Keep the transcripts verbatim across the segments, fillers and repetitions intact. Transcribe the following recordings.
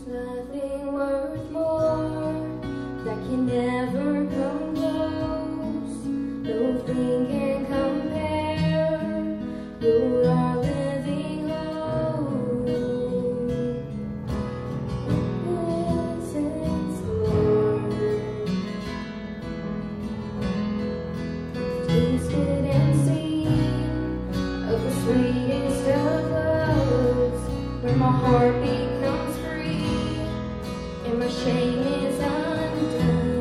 nothing worth more that can never come close. Nothing can compare. You're our living hope. Presence, Lord. Tasted and seen of the sweetest of loves, where my heart becomes free and my shame is undone.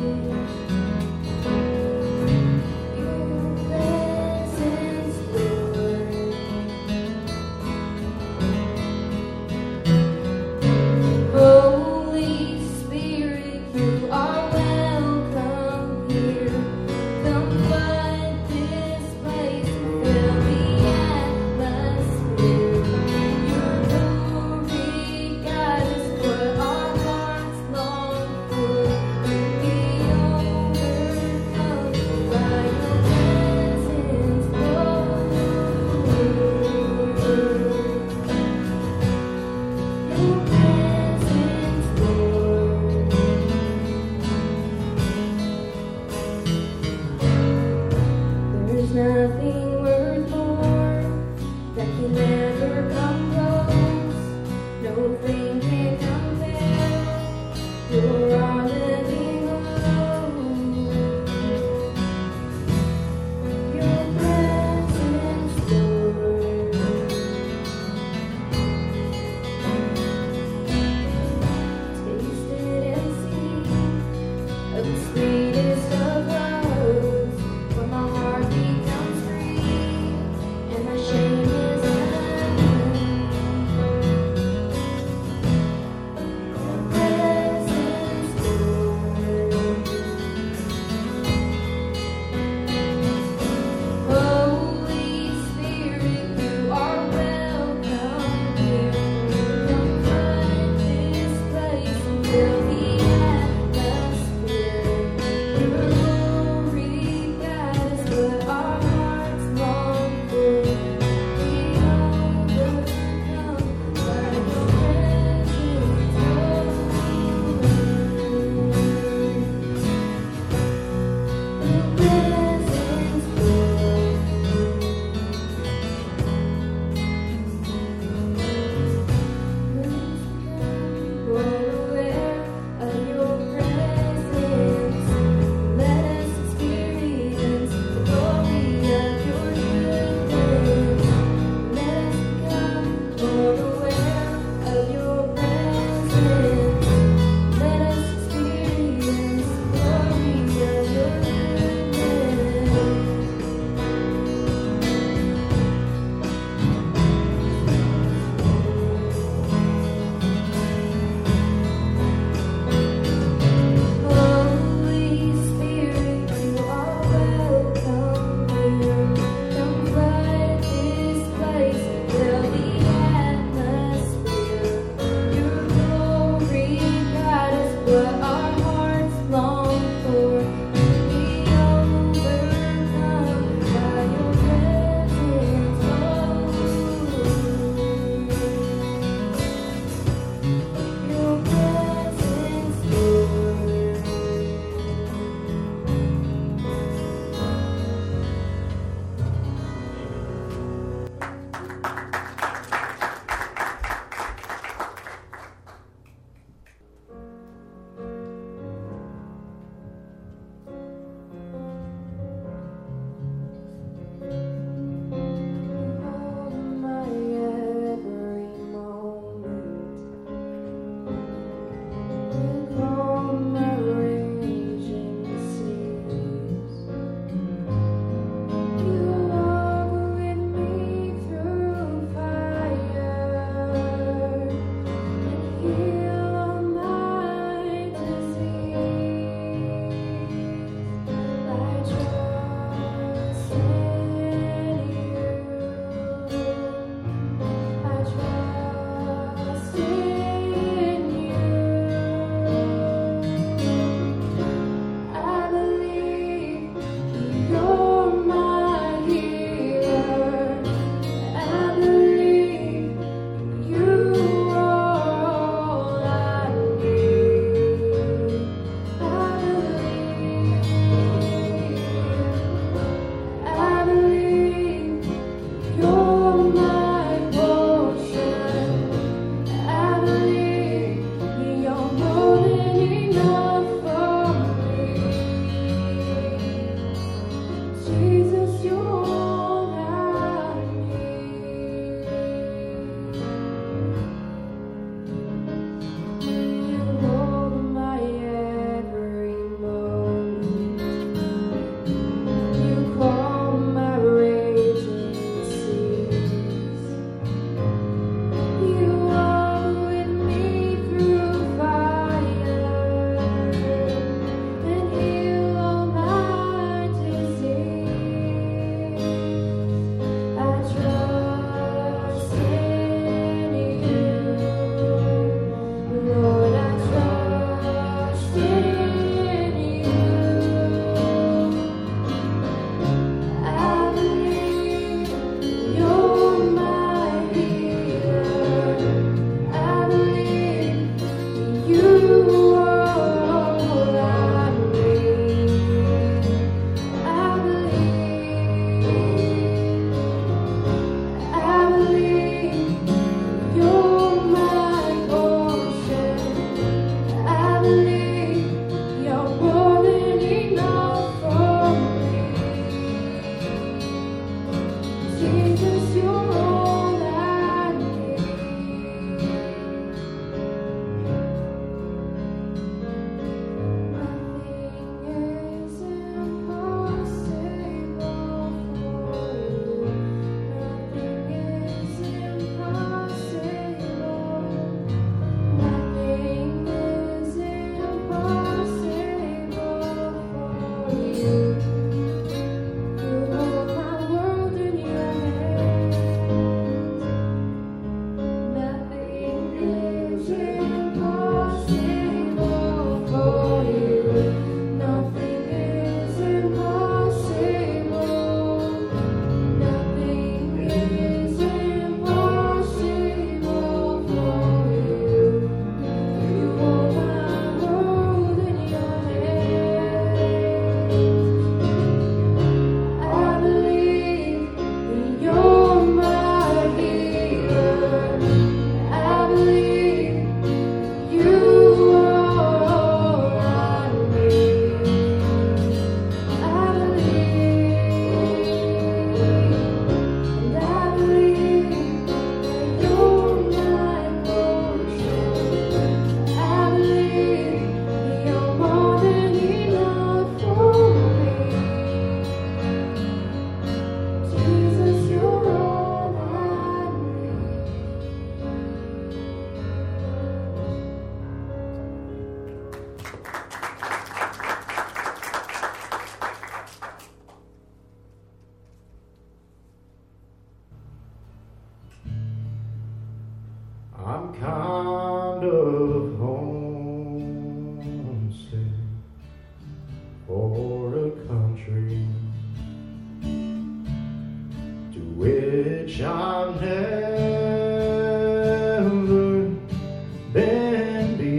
Your presence, Lord. Holy Spirit, you are welcome here. Come flood this place, fill the atmosphere. Your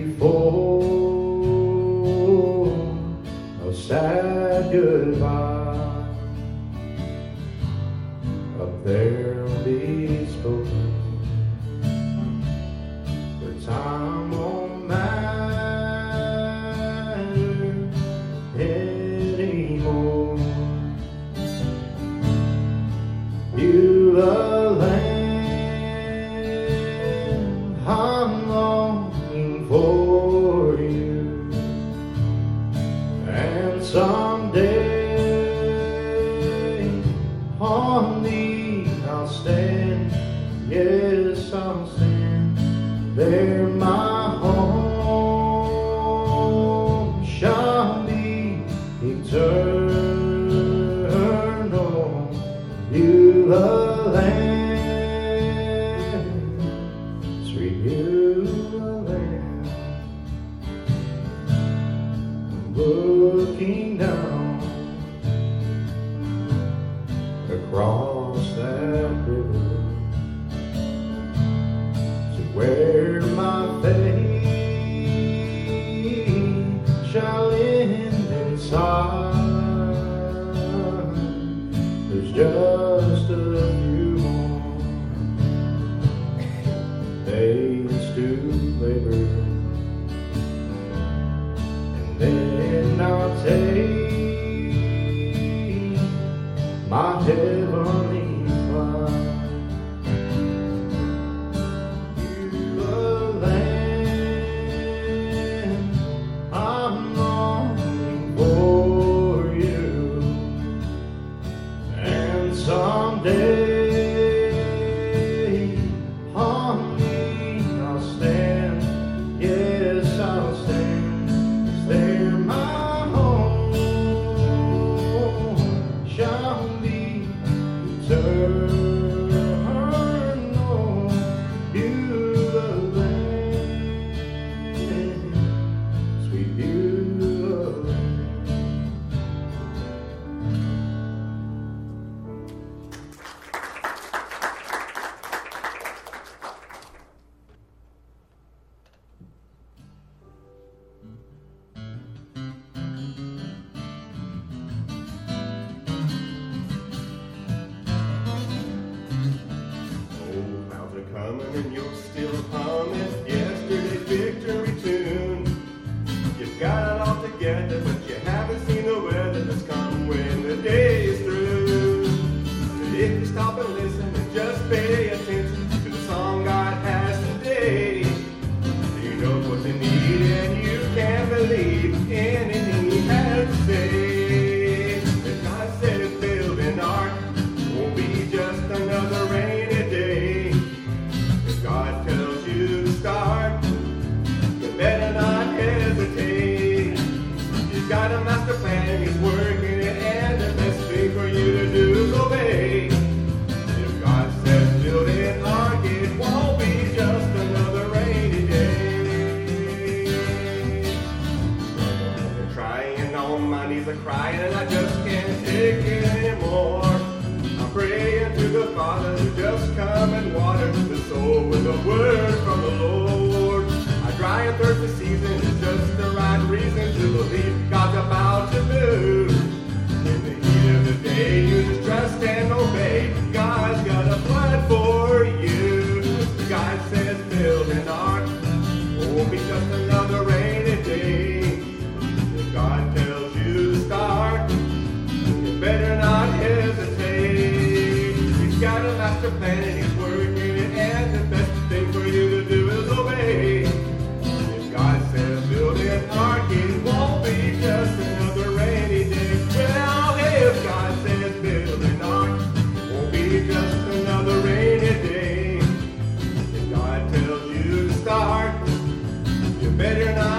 before a sad goodbye, up there'll be spoken, for time won't matter anymore. You the land, I'm longing for you, and someday on thee I'll stand, yes I'll stand there. My home shall be eternal. You the land, sweet Beulah land, looking down across that river to where my faith shall end inside. There's just a few more days to labor, and then I'll take my heavenly flight. You the land, I'm longing for you, and someday on me I'll stand, yes I'll stand, 'cause there my home shall be eternal. You the land, sweet Beulah land. Old clouds are coming and you're still humming yesterday's victory tune. You've got it all together, but you haven't seen the weather that's come when the day is through. And if you stop and listen and just pay attention to the song God has today, you know what you need and you can believe anything He has to say. If God says build an ark, won't be just another rainy day. If God tells you to start, you better not hesitate. He's got a master plan, He's working it, and the best thing for you to do is obey. If God says build an ark, it won't be just another rainy day. I'm trying on my knees are crying and I just can't take it anymore. I'm praying to the Father to just come and water the soul with a word from the Lord. A dry and thirsty season is just the right reason to believe God's about to move. In the heat of the day, you just trust and obey. God's got a plan for you. God says build an ark, won't be just another rainy day. If God tells you to start, you better not hesitate. He's got a master plan and He's working it, and the best thing for you to do is obey. If God says build an ark, it won't be just another rainy day. Well, if God says build an ark, it won't be just another rainy day. If God tells you to start, you better not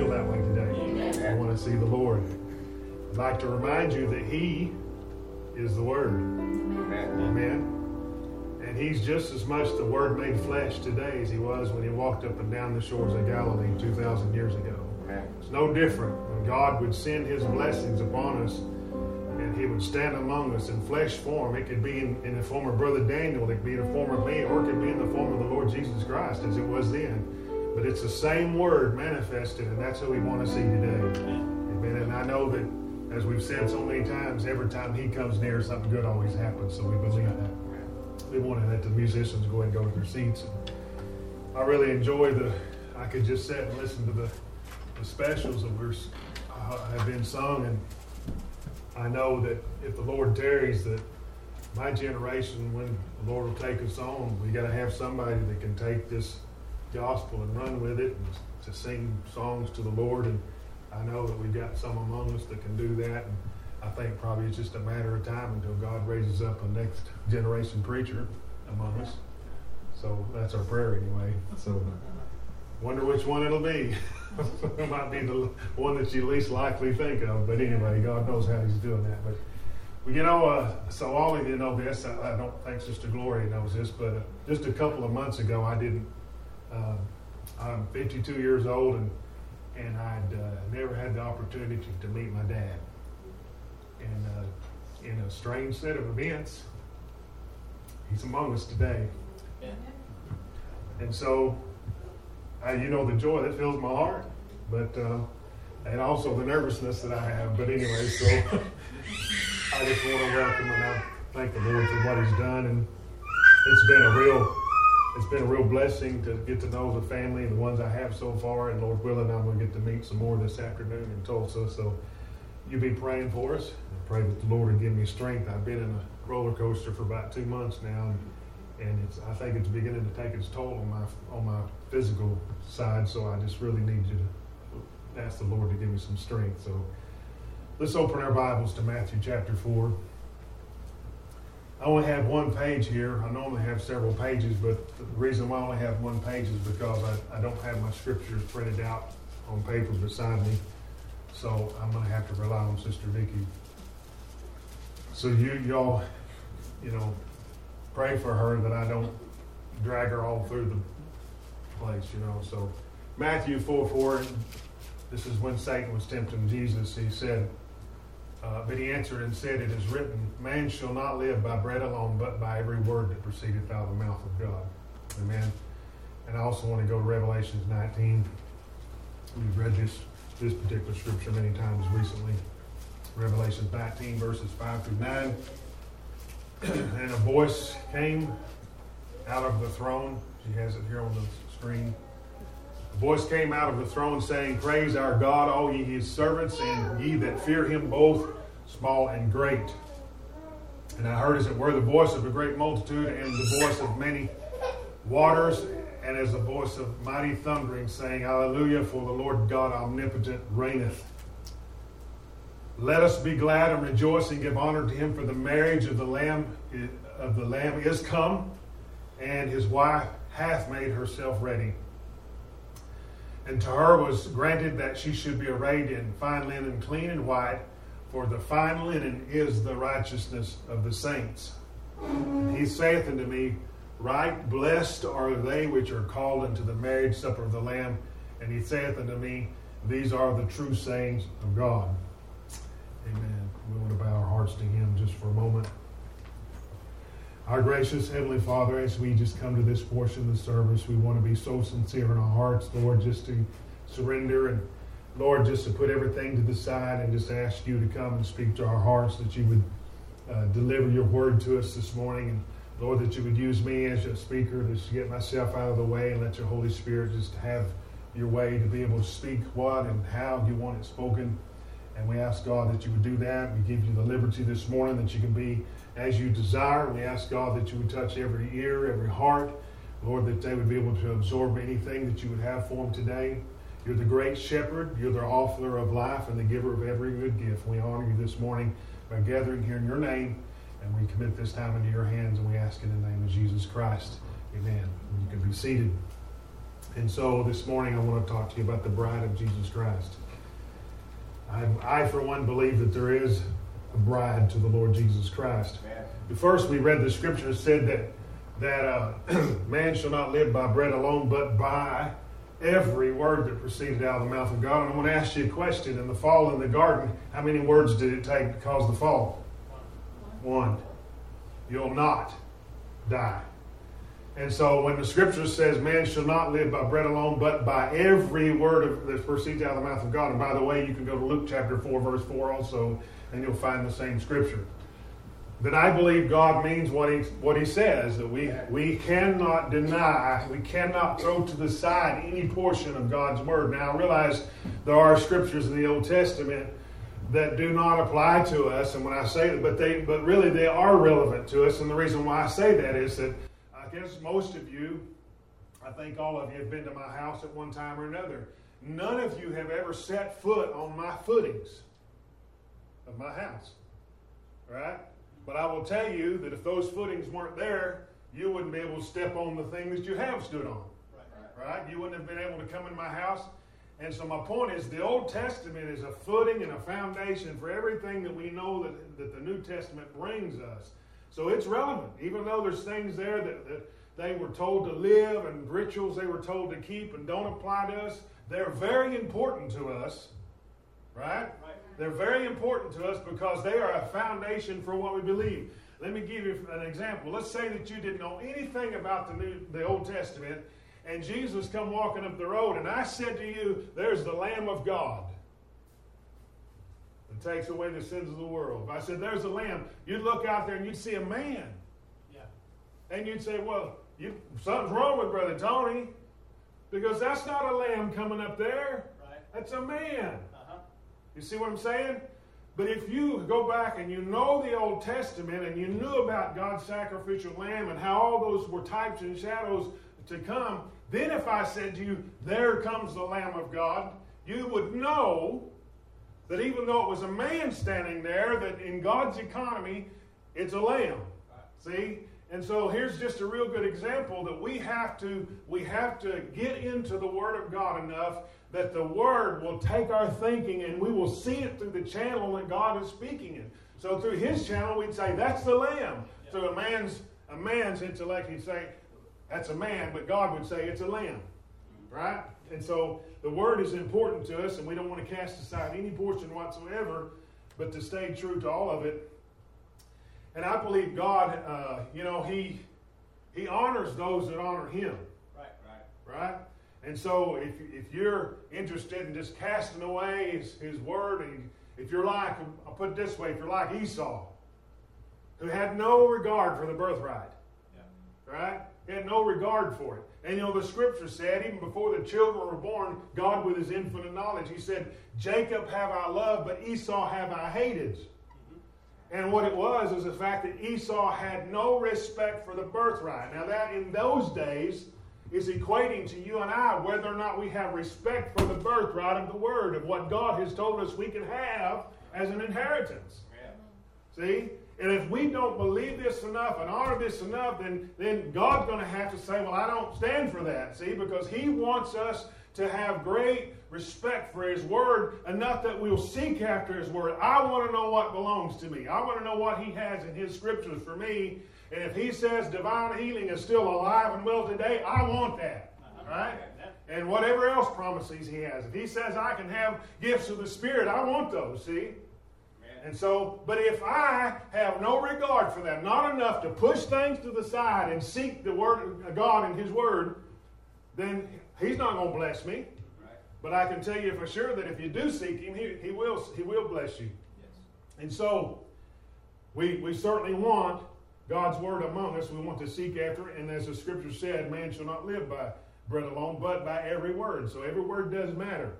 feel that way today? I want to see the Lord. I'd like to remind you that He is the Word. Amen. And He's just as much the Word made flesh today as He was when He walked up and down the shores of Galilee two thousand years ago. It's no different. When God would send His blessings upon us and He would stand among us in flesh form, it could be in, in the form of Brother Daniel, it could be in the form of me, or it could be in the form of the Lord Jesus Christ as it was then. But it's the same Word manifested, and that's who we want to see today. Amen. And I know that, as we've said so many times, every time He comes near, something good always happens, so we believe that. We wanted to let the musicians go ahead and go to their seats. I really enjoy the, I could just sit and listen to the, the specials that were, uh, have been sung, and I know that if the Lord tarries, that my generation, when the Lord will take us on, we got to have somebody that can take this gospel and run with it and to sing songs to the Lord. And I know that we've got some among us that can do that. And I think probably it's just a matter of time until God raises up a next generation preacher among us. So that's our prayer anyway. So wonder which one it'll be. It might be the one that you least likely think of. But anyway, God knows how He's doing that. But you know, uh, so all of you know this. I, I don't think Sister Gloria knows this, but uh, just a couple of months ago, I didn't. Uh, I'm fifty-two years old, and and I'd uh, never had the opportunity to, to meet my dad. And uh, in a strange set of events, he's among us today. Yeah. And so, uh, you know, the joy that fills my heart, but uh, and also the nervousness that I have. But anyway, so I just want to welcome and I thank the Lord for what He's done, and it's been a real, it's been a real blessing to get to know the family and the ones I have so far. And Lord willing, I'm going to get to meet some more this afternoon in Tulsa. So you be praying for us. I pray that the Lord will give me strength. I've been in a roller coaster for about two months now, and, and it's I think it's beginning to take its toll on my on my physical side. So I just really need you to ask the Lord to give me some strength. So let's open our Bibles to Matthew chapter four. I only have one page here. I normally have several pages, but the reason why I only have one page is because I, I don't have my scriptures printed out on paper beside me. So I'm going to have to rely on Sister Vicki. So you, y'all, you know, pray for her that I don't drag her all through the place, you know. So Matthew four four, this is when Satan was tempting Jesus. He said, uh, but he answered and said, it is written, man shall not live by bread alone, but by every word that proceedeth out of the mouth of God. Amen. And I also want to go to Revelation nineteen. We've read this this particular scripture many times recently. Revelation nineteen, verses five through nine. And a voice came out of the throne. She has it here on the screen. A voice came out of the throne saying, praise our God, all ye His servants, and ye that fear Him, both small and great. And I heard as it were the voice of a great multitude, and the voice of many waters, and as the voice of mighty thundering, saying, hallelujah, for the Lord God omnipotent reigneth. Let us be glad and rejoice and give honor to Him, for the marriage of the Lamb of the Lamb is come, and His wife hath made herself ready. And to her was granted that she should be arrayed in fine linen, clean and white, for the fine linen is the righteousness of the saints. And He saith unto me, right blessed are they which are called unto the marriage supper of the Lamb. And He saith unto me, these are the true sayings of God. Amen. We want to bow our hearts to Him just for a moment. Our gracious Heavenly Father, as we just come to this portion of the service, we want to be so sincere in our hearts, Lord, just to surrender and, Lord, just to put everything to the side and just ask You to come and speak to our hearts, that You would uh, deliver Your word to us this morning. And Lord, that You would use me as a speaker just to get myself out of the way and let Your Holy Spirit just have Your way to be able to speak what and how You want it spoken. And we ask, God, that You would do that. We give You the liberty this morning that You can be as You desire. We ask, God, that You would touch every ear, every heart. Lord, that they would be able to absorb anything that You would have for them today. You're the great shepherd. You're the author of life and the giver of every good gift. We honor You this morning by gathering here in Your name. And we commit this time into Your hands, and we ask in the name of Jesus Christ. Amen. You can be seated. And so this morning I want to talk to you about the bride of Jesus Christ. I, I for one, believe that there is a bride to the Lord Jesus Christ. Amen. First, we read the scripture said that, that uh, man shall not live by bread alone, but by every word that proceeded out of the mouth of God. And I want to ask you a question. In the fall in the garden, how many words did it take to cause the fall? One. You'll not die. And so when the scripture says man shall not live by bread alone, but by every word of, that proceeds out of the mouth of God. And by the way, you can go to Luke chapter four, verse four also, and you'll find the same scripture. Then I believe God means what he what he says, that we, we cannot deny, we cannot throw to the side any portion of God's word. Now I realize there are scriptures in the Old Testament that do not apply to us, and when I say that, but they but really they are relevant to us, and the reason why I say that is that I guess most of you, I think all of you have been to my house at one time or another. None of you have ever set foot on my footings of my house, right? But I will tell you that if those footings weren't there, you wouldn't be able to step on the thing that you have stood on, right? right? You wouldn't have been able to come in my house. And so my point is the Old Testament is a footing and a foundation for everything that we know that, that the New Testament brings us. So it's relevant, even though there's things there that, that they were told to live and rituals they were told to keep and don't apply to us. They're very important to us, right? right? They're very important to us because they are a foundation for what we believe. Let me give you an example. Let's say that you didn't know anything about the New, the Old Testament, and Jesus come walking up the road, and I said to you, there's the Lamb of God that takes away the sins of the world. If I said, there's a lamb, you'd look out there and you'd see a man. Yeah. And you'd say, well, you, something's wrong with Brother Tony, because that's not a lamb coming up there. Right. That's a man. Uh-huh. You see what I'm saying? But if you go back and you know the Old Testament and you knew about God's sacrificial lamb and how all those were types and shadows to come, then if I said to you, there comes the Lamb of God, you would know that even though it was a man standing there, that in God's economy, it's a lamb. See? And so here's just a real good example that we have to we have to get into the Word of God enough that the Word will take our thinking and we will see it through the channel that God is speaking in. So through His channel, we'd say, that's the lamb. Yeah. Through a man's a man's intellect, he'd say, that's a man, but God would say it's a lamb. Right? And so the Word is important to us, and we don't want to cast aside any portion whatsoever, but to stay true to all of it. And I believe God, uh, you know, He He honors those that honor Him. Right, right. Right? And so if, if you're interested in just casting away His, his Word, and if you're like, I'll put it this way, if you're like Esau, who had no regard for the birthright, yeah. right? He had no regard for it. And you know, the scripture said, even before the children were born, God with His infinite knowledge, He said, Jacob have I loved, but Esau have I hated. Mm-hmm. And what it was is the fact that Esau had no respect for the birthright. Now that in those days is equating to you and I whether or not we have respect for the birthright of the Word, of what God has told us we can have as an inheritance. Yeah. See? And if we don't believe this enough and honor this enough, then, then God's going to have to say, well, I don't stand for that, see, because He wants us to have great respect for His Word, enough that we'll seek after His Word. I want to know what belongs to me. I want to know what He has in His Scriptures for me. And if He says divine healing is still alive and well today, I want that, right? And whatever else promises He has. If He says I can have gifts of the Spirit, I want those, see? And so, but if I have no regard for that, not enough to push things to the side and seek the Word of God and His Word, then He's not going to bless me. Right. But I can tell you for sure that if you do seek Him, He, he will He will bless you. Yes. And so, we we certainly want God's Word among us. We want to seek after it. And as the Scripture said, man shall not live by bread alone, but by every word. So every word does matter.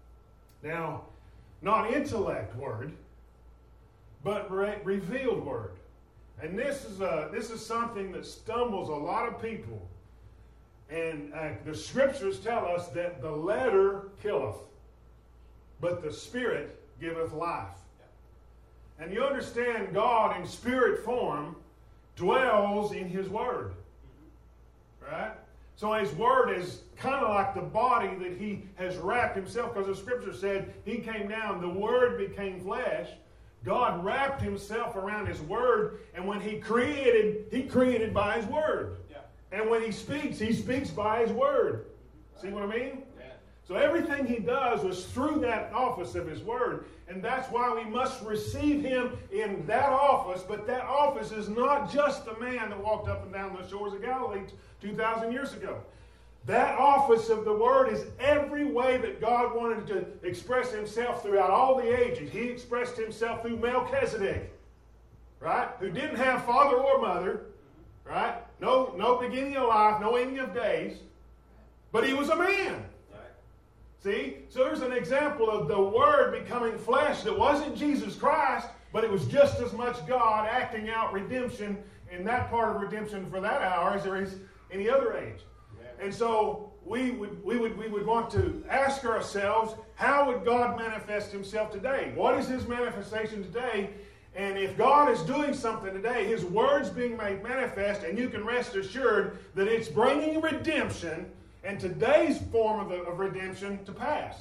Now, not intellect word, but re- revealed word. And this is a, this is something that stumbles a lot of people. And uh, the Scriptures tell us that the letter killeth, but the Spirit giveth life. Yeah. And you understand God in spirit form dwells in His Word. Mm-hmm. Right? So his word is kind of like the body that he has wrapped himself, because the scripture said he came down, the word became flesh. God wrapped himself around his word, and when he created, he created by his word. Yeah. And when he speaks, he speaks by his word. Right. See what I mean? Yeah. So everything he does was through that office of his word, and that's why we must receive him in that office. But that office is not just the man that walked up and down the shores of Galilee two thousand years ago. That office of the Word is every way that God wanted to express himself throughout all the ages. He expressed himself through Melchizedek, right? Who didn't have father or mother, right? No, no beginning of life, no ending of days. But he was a man. See? So there's an example of the Word becoming flesh that wasn't Jesus Christ, but it was just as much God acting out redemption in that part of redemption for that hour as there is any other age. And so we would, we would we would want to ask ourselves, how would God manifest himself today? What is his manifestation today? And if God is doing something today, his word's being made manifest, and you can rest assured that it's bringing redemption and today's form of, the, of redemption to pass.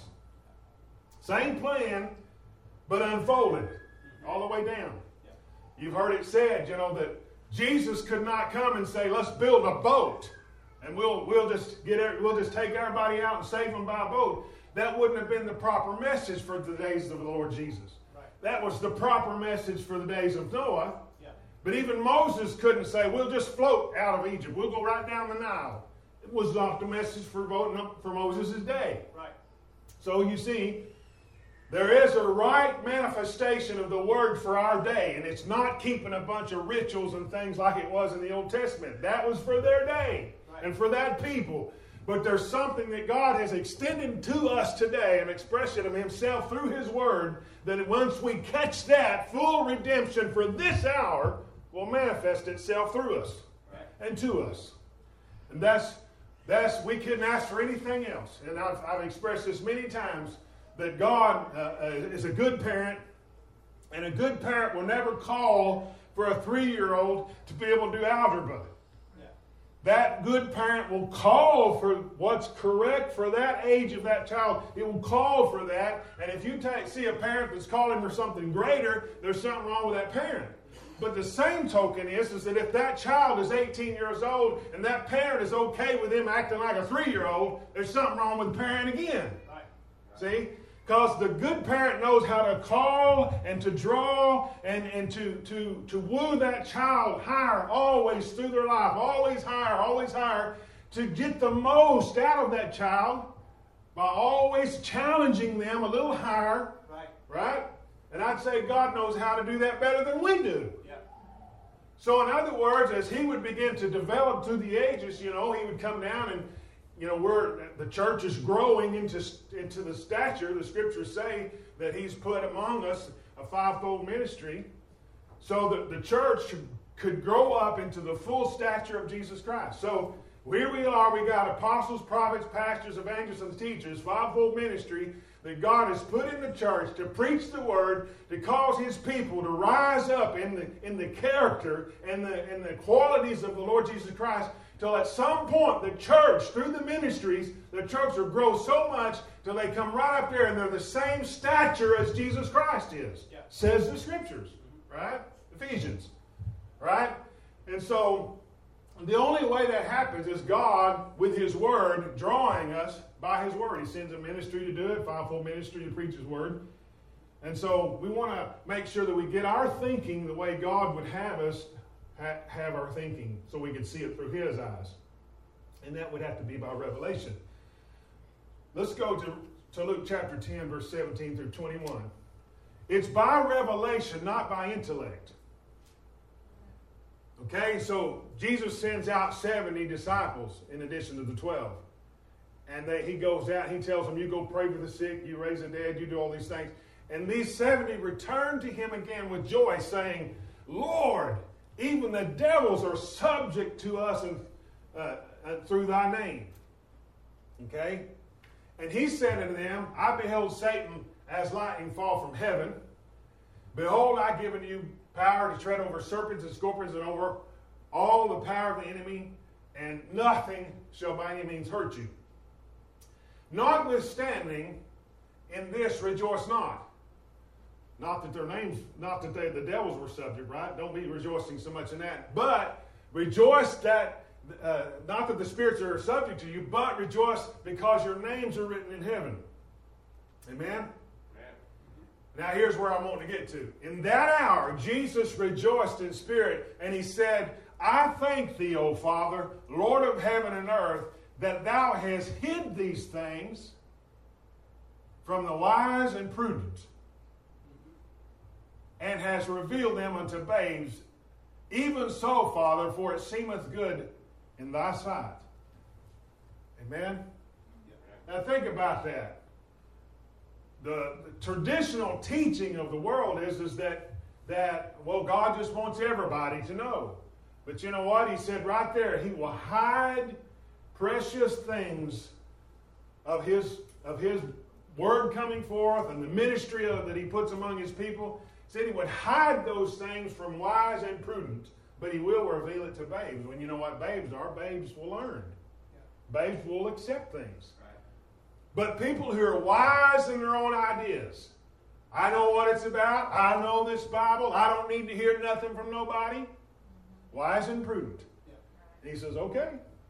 Same plan, but unfolded all the way down. You've heard it said, you know, that Jesus could not come and say, let's build a boat. And we'll we'll just get we'll just take everybody out and save them by boat. That wouldn't have been the proper message for the days of the Lord Jesus. Right. That was the proper message for the days of Noah. Yeah. But even Moses couldn't say, we'll just float out of Egypt. We'll go right down the Nile. It was not the message for, for Moses' day. Right. So you see, there is a right manifestation of the Word for our day. And it's not keeping a bunch of rituals and things like it was in the Old Testament. That was for their day. And for that people. But there's something that God has extended to us today, an expression of himself through his word, that once we catch that, full redemption for this hour will manifest itself through us and to us. And that's, that's we couldn't ask for anything else. And I've, I've expressed this many times, that God uh, is a good parent, and a good parent will never call for a three-year-old to be able to do algebra. That good parent will call for what's correct for that age of that child. It will call for that. And if you take, see a parent that's calling for something greater, there's something wrong with that parent. But the same token is, is that if that child is eighteen years old and that parent is okay with him acting like a three-year-old, there's something wrong with the parent again. Right. See? Because the good parent knows how to call and to draw and, and to, to, to woo that child higher always through their life, always higher, always higher, to get the most out of that child by always challenging them a little higher, right? Right? And I'd say God knows how to do that better than we do. Yeah. So in other words, as he would begin to develop through the ages, you know, he would come down and, you know, we're, the church is growing into, into the stature. The scriptures say that he's put among us a fivefold ministry so that the church should, could grow up into the full stature of Jesus Christ. So here we are. We got apostles, prophets, pastors, evangelists, and teachers, fivefold ministry that God has put in the church to preach the word, to cause his people to rise up in the, in the character and the, and the qualities of the Lord Jesus Christ, till at some point the church, through the ministries, the church will grow so much till they come right up there and they're the same stature as Jesus Christ is, yeah. Says the scriptures, right? Ephesians, right? And so the only way that happens is God, with his word, drawing us by his word. He sends a ministry to do it, fivefold ministry to preach his word. And so we want to make sure that we get our thinking the way God would have us have our thinking, so we can see it through his eyes. And that would have to be by revelation. Let's go to, to Luke chapter ten, verse seventeen through twenty-one. It's by revelation, not by intellect. Okay, so Jesus sends out seventy disciples in addition to the twelve. And they, he goes out, he tells them, you go pray for the sick, you raise the dead, you do all these things. And these seventy return to him again with joy, saying, Lord, even the devils are subject to us and, uh, uh, through thy name. Okay? And he said unto them, I beheld Satan as lightning fall from heaven. Behold, I give unto you power to tread over serpents and scorpions and over all the power of the enemy, and nothing shall by any means hurt you. Notwithstanding, in this rejoice not. Not that their names, not that they, the devils were subject, right? Don't be rejoicing so much in that. But rejoice that, uh, not that the spirits are subject to you, but rejoice because your names are written in heaven. Amen? Amen. Now here's where I'm wanting to get to. In that hour, Jesus rejoiced in spirit, and he said, I thank thee, O Father, Lord of heaven and earth, that thou hast hid these things from the wise and prudent, and hast revealed them unto babes. Even so, Father, for it seemeth good in thy sight. Amen? Now think about that. The, the traditional teaching of the world is, is that, that, well, God just wants everybody to know. But you know what? He said right there, he will hide precious things of his, of his word coming forth and the ministry of, that he puts among his people. He said he would hide those things from wise and prudent, but he will reveal it to babes. When you know what babes are, babes will learn. Yeah. Babes will accept things. Right. But people who are wise in their own ideas, I know what it's about, I know this Bible, I don't need to hear nothing from nobody. Wise and prudent. Yeah. And he says, okay,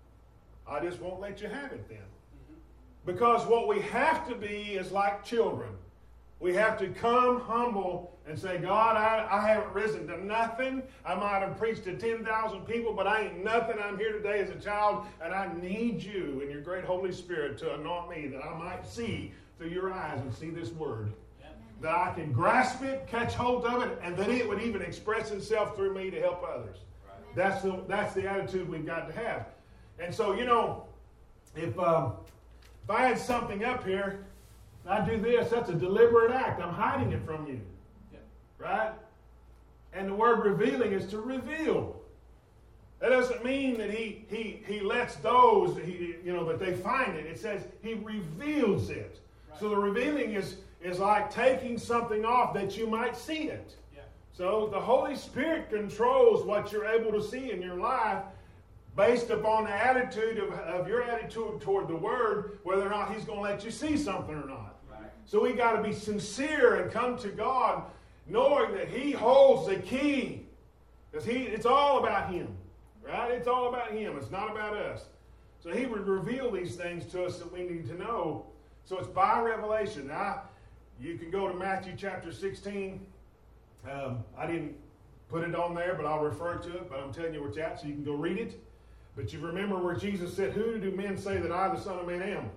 I just won't let you have it then. Mm-hmm. Because what we have to be is like children. We have to come humble and say, God, I, I haven't risen to nothing. I might have preached to ten thousand people, but I ain't nothing. I'm here today as a child, and I need you and your great Holy Spirit to anoint me that I might see through your eyes and see this word. Yep. That I can grasp it, catch hold of it, and that it would even express itself through me to help others. Right. That's the, that's the attitude we've got to have. And so, you know, if, um, if I had something up here, I do this, that's a deliberate act. I'm hiding it from you. Yeah. Right? And the word revealing is to reveal. That doesn't mean that he he he lets those, he, you know, that they find it. It says he reveals it. Right. So the revealing is, is like taking something off that you might see it. Yeah. So the Holy Spirit controls what you're able to see in your life based upon the attitude of, of your attitude toward the Word, whether or not He's going to let you see something or not. Right. So we got to be sincere and come to God knowing that He holds the key. Because He, it's all about Him. Right? It's all about Him. It's not about us. So He would reveal these things to us that we need to know. So it's by revelation. Now, you can go to Matthew chapter sixteen. Um, I didn't put it on there, but I'll refer to it. But I'm telling you where it's at, so you can go read it. But you remember where Jesus said, who do men say that I, the Son of Man, am?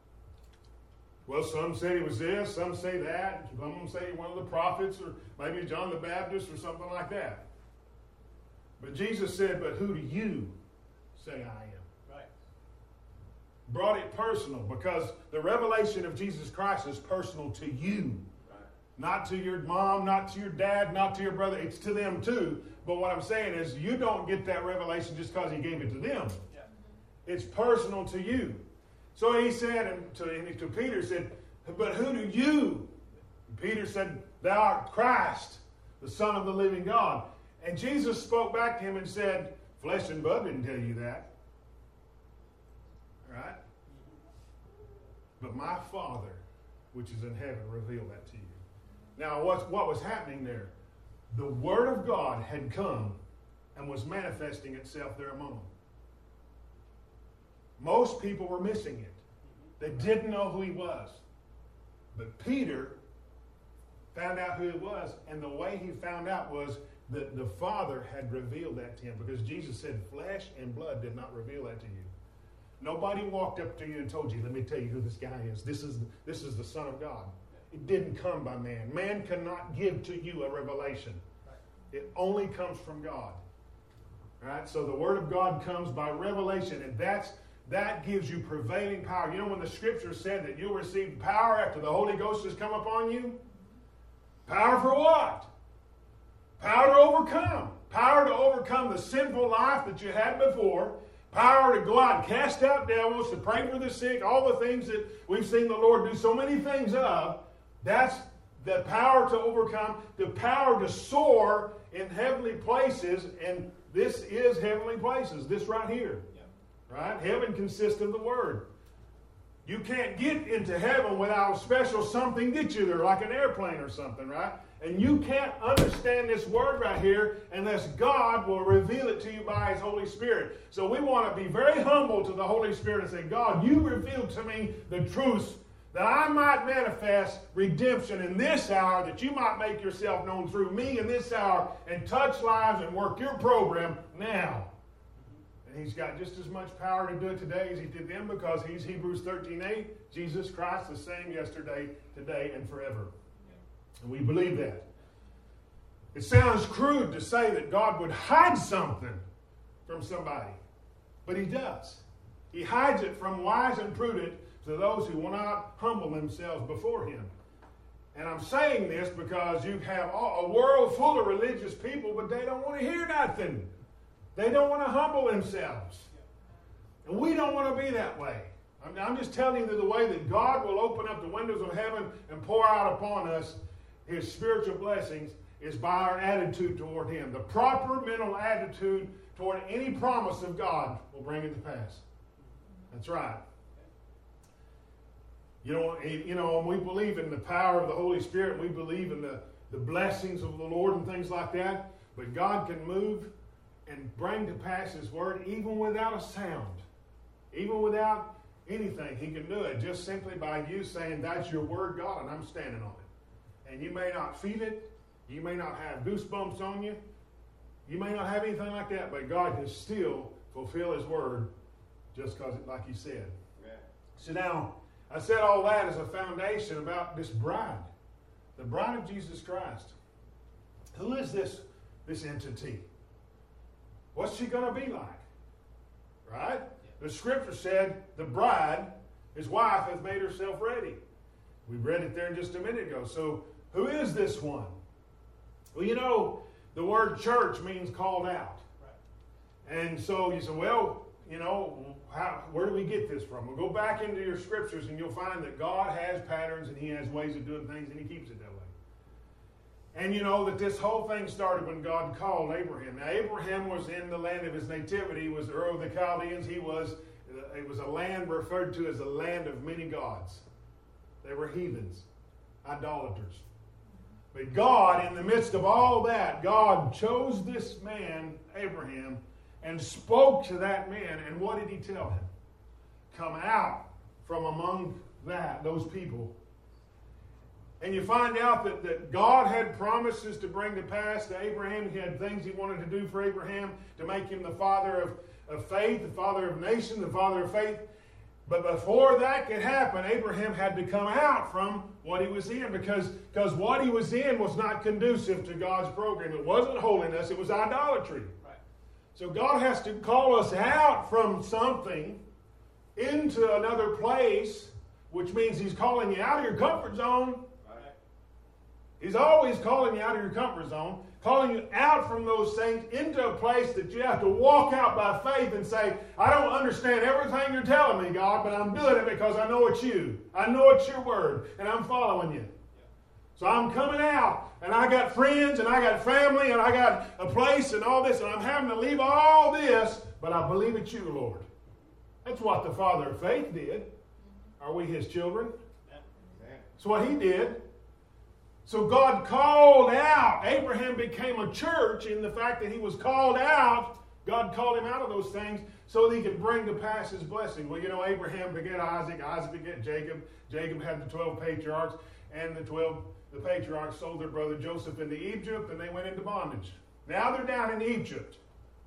Well, some say He was this, some say that. Some say one of the prophets, or maybe John the Baptist, or something like that. But Jesus said, but who do you say I am? Right. Brought it personal, because the revelation of Jesus Christ is personal to you. Right. Not to your mom, not to your dad, not to your brother. It's to them too. But what I'm saying is you don't get that revelation just because He gave it to them. Yeah. It's personal to you. So He said, and to, and to Peter said, but who do you? And Peter said, thou art Christ, the Son of the living God. And Jesus spoke back to him and said, flesh and blood didn't tell you that. All right? But my Father, which is in heaven, revealed that to you. Now, what, what was happening there? The Word of God had come and was manifesting itself there among them. Most people were missing it. They didn't know who He was. But Peter found out who He was, and the way he found out was that the Father had revealed that to him, because Jesus said, flesh and blood did not reveal that to you. Nobody walked up to you and told you, let me tell you who this guy is. This is, this is the Son of God. It didn't come by man. Man cannot give to you a revelation. It only comes from God. All right? So the Word of God comes by revelation, and that's that gives you prevailing power. You know, when the Scripture said that you'll receive power after the Holy Ghost has come upon you? Power for what? Power to overcome. Power to overcome the sinful life that you had before. Power to go out and cast out devils, to pray for the sick, all the things that we've seen the Lord do so many things of. That's the power to overcome, the power to soar in heavenly places, and this is heavenly places, this right here. Yeah. Right? Heaven consists of the Word. You can't get into heaven without a special something get you there, like an airplane or something, right? And you can't understand this word right here unless God will reveal it to you by His Holy Spirit. So we want to be very humble to the Holy Spirit and say, God, you revealed to me the truths that I might manifest redemption in this hour, that you might make yourself known through me in this hour and touch lives and work your program now. And He's got just as much power to do it today as He did then, because He's Hebrews thirteen eight, Jesus Christ the same yesterday, today, and forever. And we believe that. It sounds crude to say that God would hide something from somebody, but He does. He hides it from wise and prudent to those who will not humble themselves before Him. And I'm saying this because you have a world full of religious people, but they don't want to hear nothing. They don't want to humble themselves. And we don't want to be that way. I'm just telling you that the way that God will open up the windows of heaven and pour out upon us His spiritual blessings is by our attitude toward Him. The proper mental attitude toward any promise of God will bring it to pass. That's right. You know, you know, we believe in the power of the Holy Spirit. We believe in the, the blessings of the Lord and things like that. But God can move and bring to pass His word even without a sound. Even without anything. He can do it just simply by you saying, that's your word, God, and I'm standing on it. And you may not feel it. You may not have goosebumps on you. You may not have anything like that, but God can still fulfill His word just because, like He said. Yeah. So now, I said all that as a foundation about this bride, the bride of Jesus Christ. Who is this, this entity? What's she going to be like? Right? The scripture said the bride, His wife, hath made herself ready. We read it there just a minute ago. So who is this one? Well, you know, the word church means called out. Right. And so you say, well, you know, how, where do we get this from? We'll go back into your scriptures and you'll find that God has patterns and He has ways of doing things and He keeps it that way. And you know that this whole thing started when God called Abraham. Now, Abraham was in the land of his nativity. He was Ur of the Chaldeans. He was, it was a land referred to as a land of many gods. They were heathens, idolaters. But God, in the midst of all that, God chose this man, Abraham, and spoke to that man. And what did He tell him? Come out from among that, those people. And you find out that, that God had promises to bring to pass to Abraham. He had things He wanted to do for Abraham to make him the father of, of faith, the father of nations, the father of faith. But before that could happen, Abraham had to come out from what he was in, because, because what he was in was not conducive to God's program. It wasn't holiness, it was idolatry. Right. So God has to call us out from something into another place, which means He's calling you out of your comfort zone. Right. He's always calling you out of your comfort zone, calling you out from those things into a place that you have to walk out by faith and say, I don't understand everything you're telling me, God, but I'm doing it because I know it's you. I know it's your word, and I'm following you. So I'm coming out, and I got friends, and I got family, and I got a place and all this, and I'm having to leave all this, but I believe it's you, Lord. That's what the father of faith did. Are we His children? That's what he did. So God called out. Abraham became a church in the fact that he was called out. God called him out of those things so that He could bring to pass His blessing. Well, you know, Abraham begat Isaac. Isaac begat Jacob. Jacob had the twelve patriarchs. And the twelve, the patriarchs sold their brother Joseph into Egypt, and they went into bondage. Now they're down in Egypt.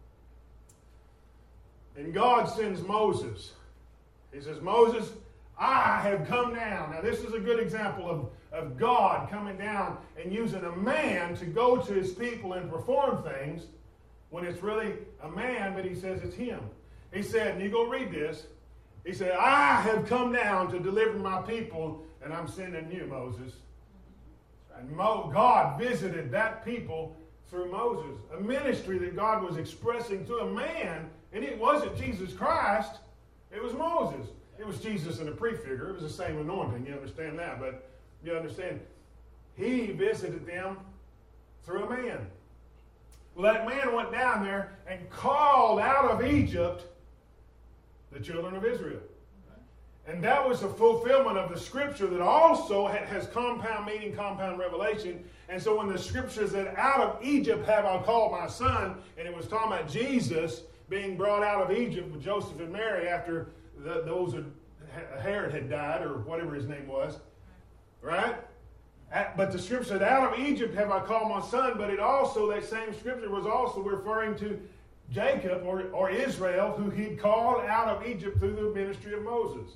And God sends Moses. He says, Moses, I have come down. Now this is a good example of, of God coming down and using a man to go to His people and perform things when it's really a man, but He says it's Him. He said, and you go read this, He said, I have come down to deliver my people, and I'm sending you, Moses. And Mo- God visited that people through Moses, a ministry that God was expressing through a man, and it wasn't Jesus Christ, it was Moses. It was Jesus in a prefigure. It was the same anointing. You understand that? But you understand, He visited them through a man. Well, that man went down there and called out of Egypt the children of Israel. And that was a fulfillment of the scripture that also has compound meaning, compound revelation. And so when the scripture said, out of Egypt have I called my son, and it was talking about Jesus being brought out of Egypt with Joseph and Mary after the, those Herod had died, or whatever his name was, right? But the scripture said, out of Egypt have I called my son, but it also, that same scripture was also referring to Jacob, or, or Israel, who he'd called out of Egypt through the ministry of Moses.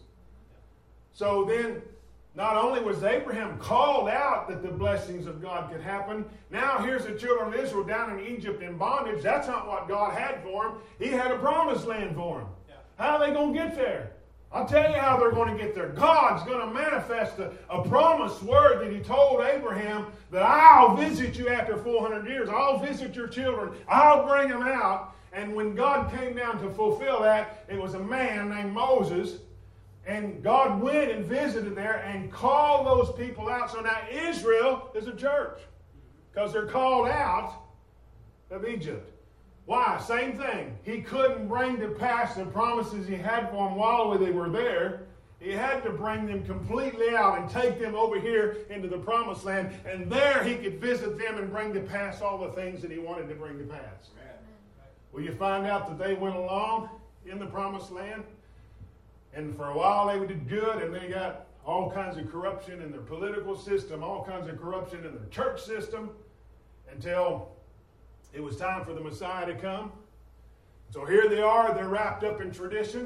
So then, not only was Abraham called out that the blessings of God could happen, now here's the children of Israel down in Egypt in bondage. That's not what God had for them. He had a promised land for them. Yeah. How are they going to get there? I'll tell you how they're going to get there. God's going to manifest a, a promised word that he told Abraham, that I'll visit you after four hundred years. I'll visit your children. I'll bring them out. And when God came down to fulfill that, it was a man named Moses. And God went and visited there and called those people out. So now Israel is a church because they're called out of Egypt. Why? Same thing. He couldn't bring to pass the promises he had for them while they were there. He had to bring them completely out and take them over here into the promised land. And there he could visit them and bring to pass all the things that he wanted to bring to pass. Amen. Well, you find out that they went along in the promised land. And for a while they did good, and they got all kinds of corruption in their political system, all kinds of corruption in their church system, until it was time for the Messiah to come. So here they are, they're wrapped up in tradition.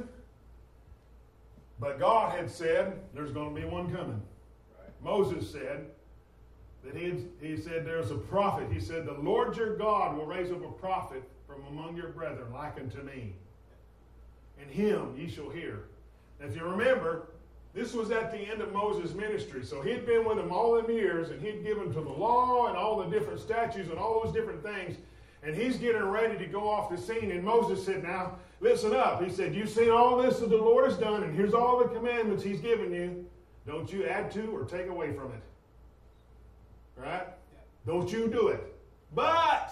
But God had said, there's going to be one coming. Right. Moses said that he, had, he said there's a prophet. He said, the Lord your God will raise up a prophet from among your brethren like unto me. And him ye shall hear. If you remember, this was at the end of Moses' ministry. So he'd been with them all them years, and he'd given to the law and all the different statutes and all those different things. And he's getting ready to go off the scene. And Moses said, now, listen up. He said, you've seen all this that the Lord has done, and here's all the commandments he's given you. Don't you add to or take away from it. Right? Yeah. Don't you do it. But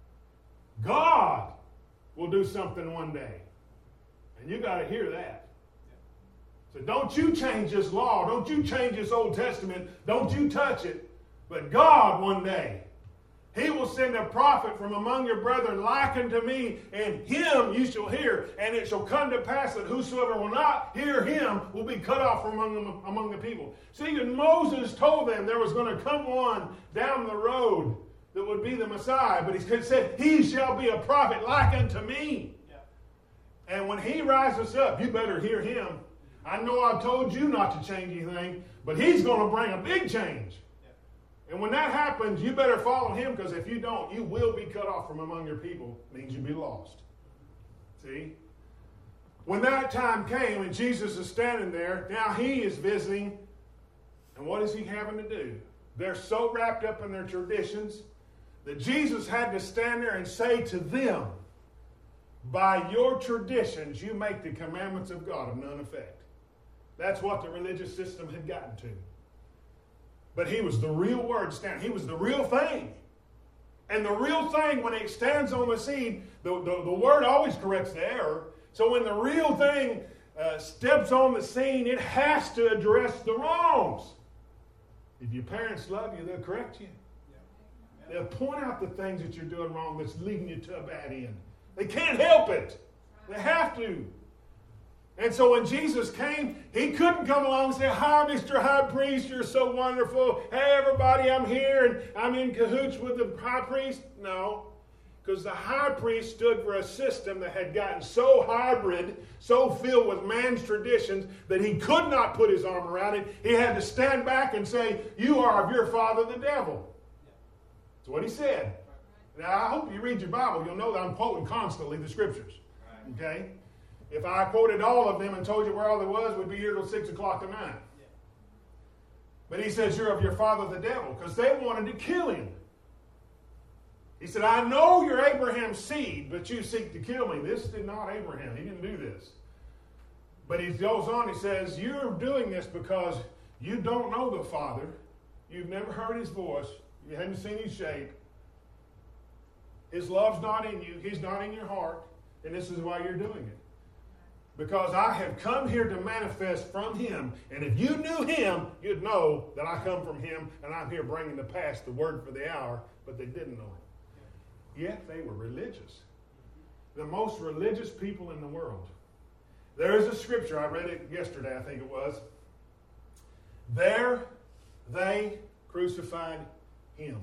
God will do something one day. And you got to hear that. So don't you change this law. Don't you change this Old Testament. Don't you touch it. But God one day, he will send a prophet from among your brethren like unto me, and him you shall hear. And it shall come to pass that whosoever will not hear him will be cut off from among, them, among the people. See, and Moses told them there was going to come one down the road that would be the Messiah. But he said, he shall be a prophet like unto me. Yeah. And when he rises up, you better hear him. I know I've told you not to change anything, but he's going to bring a big change. Yeah. And when that happens, you better follow him, because if you don't, you will be cut off from among your people. It means you'll be lost. See? When that time came and Jesus is standing there, now he is visiting, and what is he having to do? They're so wrapped up in their traditions that Jesus had to stand there and say to them, by your traditions, you make the commandments of God of none effect. That's what the religious system had gotten to. But he was the real word standing. He was the real thing. And the real thing, when it stands on the scene, the, the, the word always corrects the error. So when the real thing uh, steps on the scene, it has to address the wrongs. If your parents love you, they'll correct you. They'll point out the things that you're doing wrong that's leading you to a bad end. They can't help it. They have to. And so when Jesus came, he couldn't come along and say, hi, Mister High Priest, you're so wonderful. Hey, everybody, I'm here, and I'm in cahoots with the high priest. No, because the high priest stood for a system that had gotten so hybrid, so filled with man's traditions, that he could not put his arm around it. He had to stand back and say, you are of your father, the devil. That's what he said. Now, I hope you read your Bible. You'll know that I'm quoting constantly the scriptures. Okay? If I quoted all of them and told you where all there was, we'd be here till six o'clock tonight. Yeah. But he says, you're of your father the devil, because they wanted to kill him. He said, I know you're Abraham's seed, but you seek to kill me. This is not Abraham. He didn't do this. But he goes on, he says, you're doing this because you don't know the Father. You've never heard his voice. You haven't seen his shape. His love's not in you. He's not in your heart. And this is why you're doing it. because I have come here to manifest from him. And if you knew him, you'd know that I come from him, and I'm here bringing to pass the word for the hour. But they didn't know it. Yet they were religious. The most religious people in the world. There is a scripture, I read it yesterday, I think it was. There they crucified him.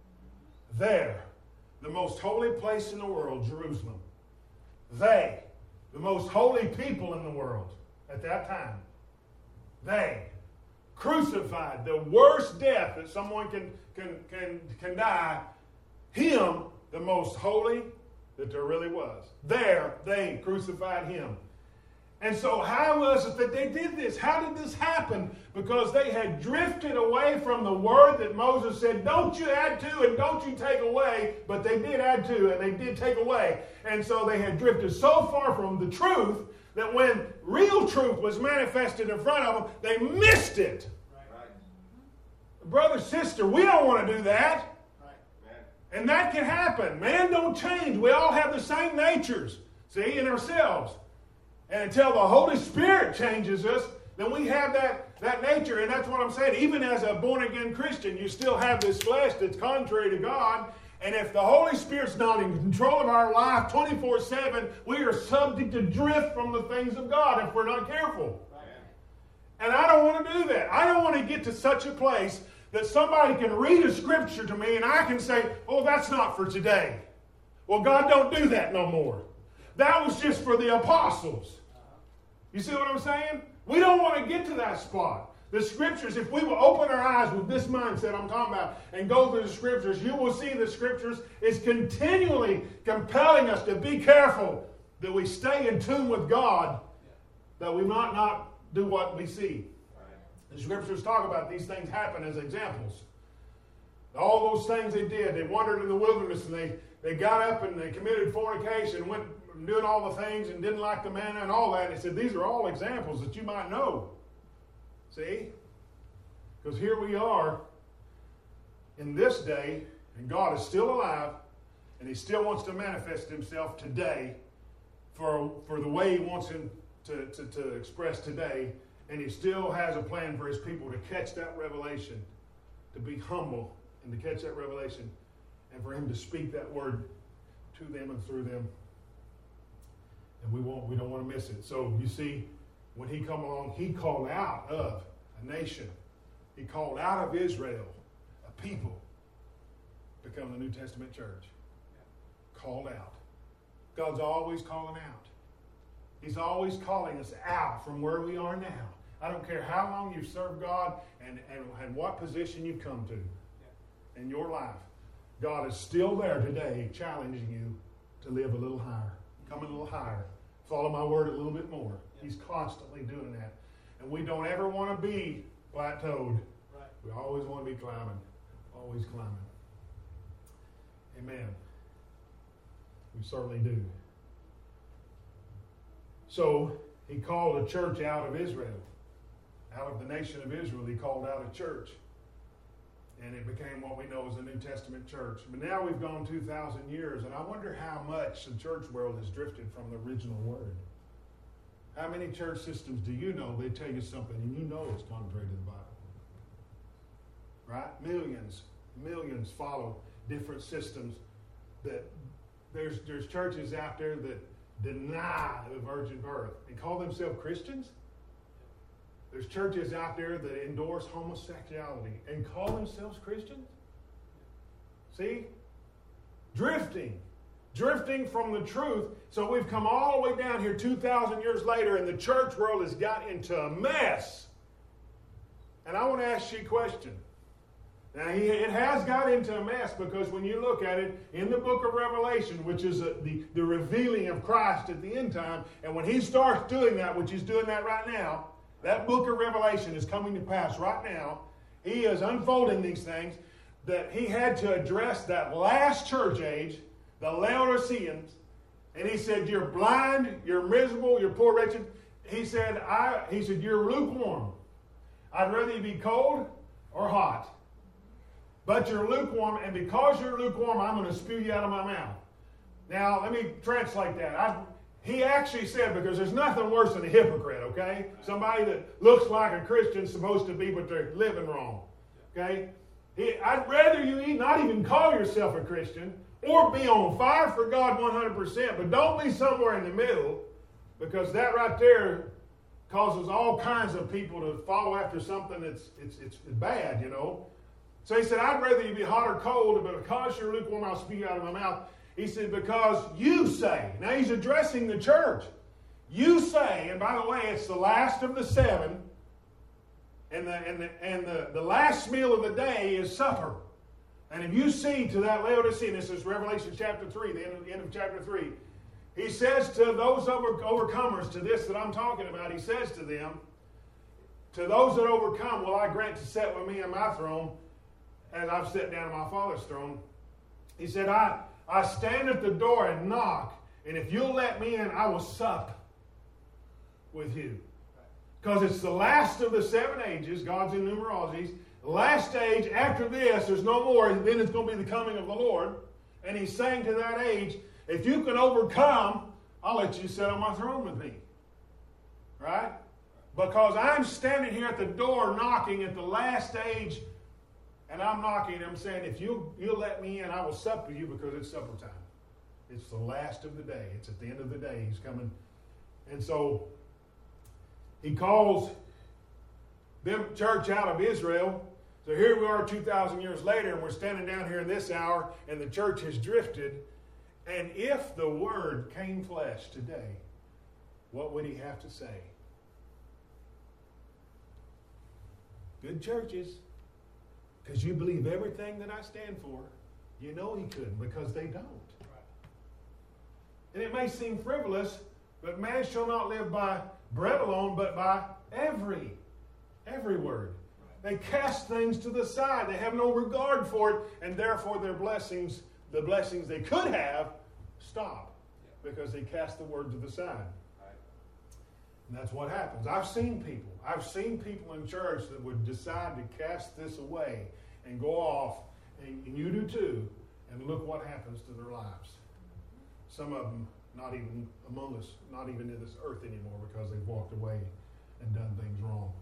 There, the most holy place in the world, Jerusalem. They, the most holy people in the world at that time, they crucified the worst death that someone can, can, can, can die, him, the most holy that there really was. There, they crucified him. And so how was it that they did this? How did this happen? Because they had drifted away from the word that Moses said, don't you add to and don't you take away. But they did add to and they did take away. And so they had drifted so far from the truth that when real truth was manifested in front of them, they missed it. Right. Brother, sister, we don't want to do that. Right. And that can happen. Man don't change. We all have the same natures, see, in ourselves. And until the Holy Spirit changes us, then we have that, that nature. And that's what I'm saying. Even as a born-again Christian, you still have this flesh that's contrary to God. And if the Holy Spirit's not in control of our life twenty-four seven, we are subject to drift from the things of God if we're not careful. Right. And I don't want to do that. I don't want to get to such a place that somebody can read a scripture to me and I can say, oh, that's not for today. Well, God don't do that no more. That was just for the apostles. You see what I'm saying? We don't want to get to that spot. The scriptures, if we will open our eyes with this mindset I'm talking about and go through the scriptures, you will see the scriptures is continually compelling us to be careful that we stay in tune with God, that we might not do what we see. The scriptures talk about these things happen as examples. All those things they did, they wandered in the wilderness and they, they got up and they committed fornication, went doing all the things and didn't like the manna and all that. And he said, these are all examples that you might know. See? Because here we are in this day, and God is still alive, and he still wants to manifest himself today for, for the way he wants him to, to, to express today. And he still has a plan for his people to catch that revelation, to be humble, and to catch that revelation, and for him to speak that word to them and through them. And we won't, we don't want to miss it. So you see, when he come along, he called out of a nation. He called out of Israel a people become the New Testament church. Called out. God's always calling out. He's always calling us out from where we are now. I don't care how long you've served God and, and, and what position you've come to in your life. God is still there today challenging you to live a little higher. Come a little higher. Follow my word a little bit more. He's constantly doing that. And we don't ever want to be plateaued. Right. We always want to be climbing. Always climbing. Amen. We certainly do. So he called a church out of Israel. Out of the nation of Israel, he called out a church. And it became what we know as the New Testament church. But now we've gone two thousand years, and I wonder how much the church world has drifted from the original word. How many church systems do you know, they tell you something, and you know it's contrary to the Bible? Right? Millions, millions follow different systems. That there's, there's churches out there that deny the virgin birth and call themselves Christians. There's churches out there that endorse homosexuality and call themselves Christians. See? Drifting. Drifting from the truth. So we've come all the way down here two thousand years later, and the church world has got into a mess. And I want to ask you a question. Now, it has got into a mess because when you look at it in the book of Revelation, which is a, the, the revealing of Christ at the end time, and when he starts doing that, which he's doing that right now, that book of Revelation is coming to pass right now. He is unfolding these things that he had to address that last church age, the Laodiceans, and he said, you're blind, you're miserable, you're poor, wretched. He said, I, he said, you're lukewarm. I'd rather you be cold or hot. But you're lukewarm, and because you're lukewarm, I'm going to spew you out of my mouth. Now, let me translate that. I, he actually said, because there's nothing worse than a hypocrite, okay? Somebody that looks like a Christian supposed to be, but they're living wrong, okay? He, I'd rather you not even call yourself a Christian or be on fire for God one hundred percent, but don't be somewhere in the middle, because that right there causes all kinds of people to follow after something that's it's, it's bad, you know. So he said, I'd rather you be hot or cold, but because you're lukewarm, I'll spew you out of my mouth. He said, because you say. Now he's addressing the church. You say, and by the way, it's the last of the seven, and the and the and the, the last meal of the day is supper. And if you see to that Laodicean, this is Revelation chapter three, the end of, the end of chapter three, he says to those over, overcomers, to this that I'm talking about, he says to them, to those that overcome, will I grant to sit with me on my throne, as I've sat down on my Father's throne. He said, I, I stand at the door and knock, and if you'll let me in, I will sup with you. Because it's the last of the seven ages, God's in numerologies. The last age, after this, there's no more, then it's going to be the coming of the Lord. And he's saying to that age, if you can overcome, I'll let you sit on my throne with me. Right? Because I'm standing here at the door knocking at the last age, and I'm knocking, I'm saying, if you, you'll let me in, I will sup with you, because it's supper time. It's the last of the day. It's at the end of the day. He's coming. And so he calls them church out of Israel. So here we are two thousand years later, and we're standing down here in this hour, and the church has drifted. And if the Word came flesh today, what would he have to say? Good churches, because you believe everything that I stand for, you know he couldn't, because they don't. And it may seem frivolous, but man shall not live by bread alone, but by every, every word. They cast things to the side. They have no regard for it, and therefore their blessings, the blessings they could have, stop, because they cast the word to the side. And that's what happens. I've seen people. I've seen people in church that would decide to cast this away and go off, and, and you do too, and look what happens to their lives. Some of them not even among us, not even in this earth anymore, because they've walked away and done things wrong.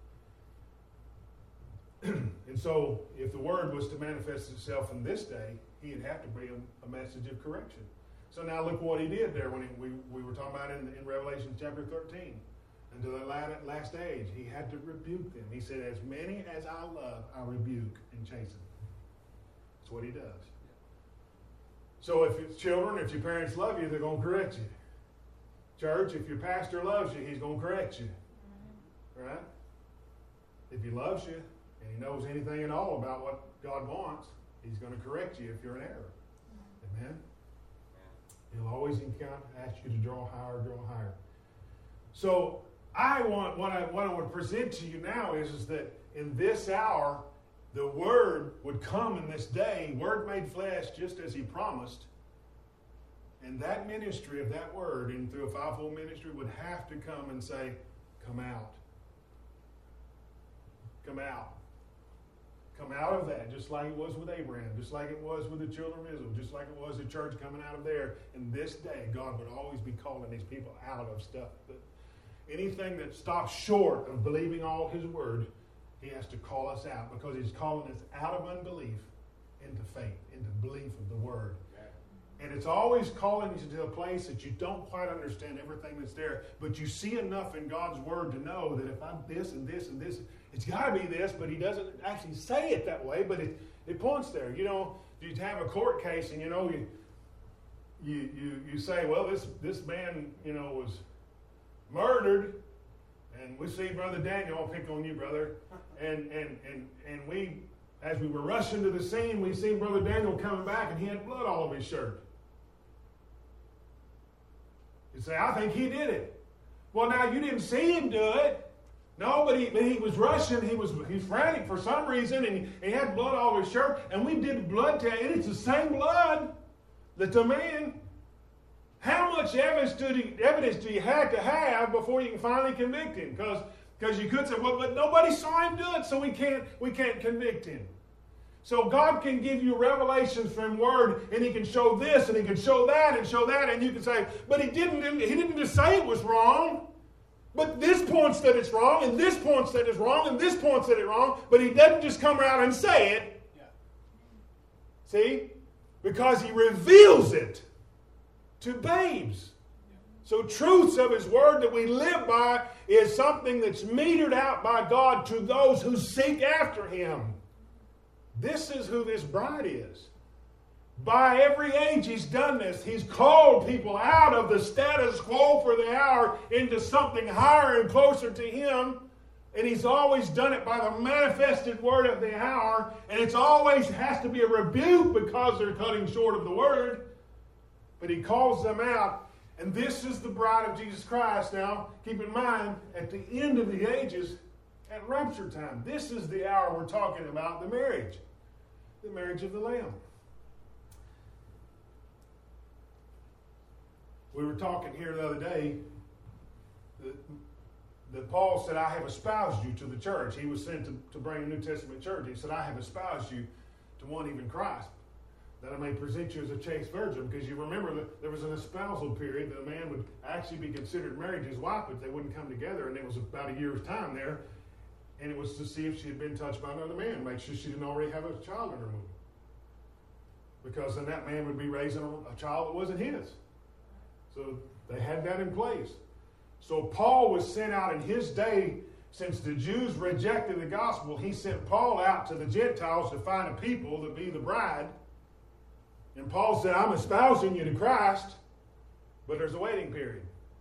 And so, if the word was to manifest itself in this day, he'd have to bring a, a message of correction. So now look what he did there when he, we, we were talking about in, in Revelation chapter thirteen. Until the last age, he had to rebuke them. He said, as many as I love, I rebuke and chasten. That's what he does. So if it's children, if your parents love you, they're going to correct you. Church, if your pastor loves you, he's going to correct you. Right? If he loves you and he knows anything at all about what God wants, he's going to correct you if you're in error. Amen? He'll always ask you to draw higher, draw higher. So I want what I what I would present to you now is, is that in this hour, the Word would come in this day, Word made flesh, just as he promised. And that ministry of that Word, and through a fivefold ministry, would have to come and say, come out. Come out. Come out of that, just like it was with Abraham, just like it was with the children of Israel, just like it was the church coming out of there. In this day, God would always be calling these people out of stuff. But anything that stops short of believing all his word, he has to call us out, because he's calling us out of unbelief into faith, into belief of the word. And it's always calling you to a place that you don't quite understand everything that's there, but you see enough in God's word to know that if I'm this and this and this, it's got to be this, but he doesn't actually say it that way, but it, it points there. You know, you have a court case and, you know, you you you, you say, well, this, this man, you know, was murdered, and we see Brother Daniel, I'll pick on you, brother, and, and, and, and we, as we were rushing to the scene, we see Brother Daniel coming back, and he had blood all over his shirt. You say, I think he did it. Well, now, you didn't see him do it. No, but he, but he was rushing. He was he's frantic for some reason, and he, he had blood all over his shirt. And we did blood test, and it's the same blood that the man. How much evidence do you, evidence do you have to have before you can finally convict him? Because because you could say, well, but nobody saw him do it, so we can't we can't convict him. So God can give you revelations from Word, and He can show this, and He can show that, and show that, and you can say, but He didn't, He didn't just say it was wrong. But this points that it's wrong, and this points that it's wrong, and this points that it's wrong, but He doesn't just come around and say it. Yeah. See? Because He reveals it to babes. So truths of His Word that we live by is something that's metered out by God to those who seek after Him. This is who this bride is. By every age He's done this. He's called people out of the status quo for the hour into something higher and closer to Him. And He's always done it by the manifested word of the hour. And it's always has to be a rebuke because they're cutting short of the word. But He calls them out. And this is the bride of Jesus Christ. Now, keep in mind, at the end of the ages, at rapture time, this is the hour we're talking about, the marriage. The marriage of the Lamb. We were talking here the other day that, that Paul said, I have espoused you to the church. He was sent to, to bring a New Testament church. He said, I have espoused you to one, even Christ, that I may present you as a chaste virgin. Because you remember that there was an espousal period that a man would actually be considered married to his wife, but they wouldn't come together. And it was about a year's time there. And it was to see if she had been touched by another man, make sure she didn't already have a child in her womb. Because then that man would be raising a, a child that wasn't his. So they had that in place. So Paul was sent out in his day, since the Jews rejected the gospel, he sent Paul out to the Gentiles to find a people to be the bride. And Paul said, I'm espousing you to Christ, but there's a waiting period.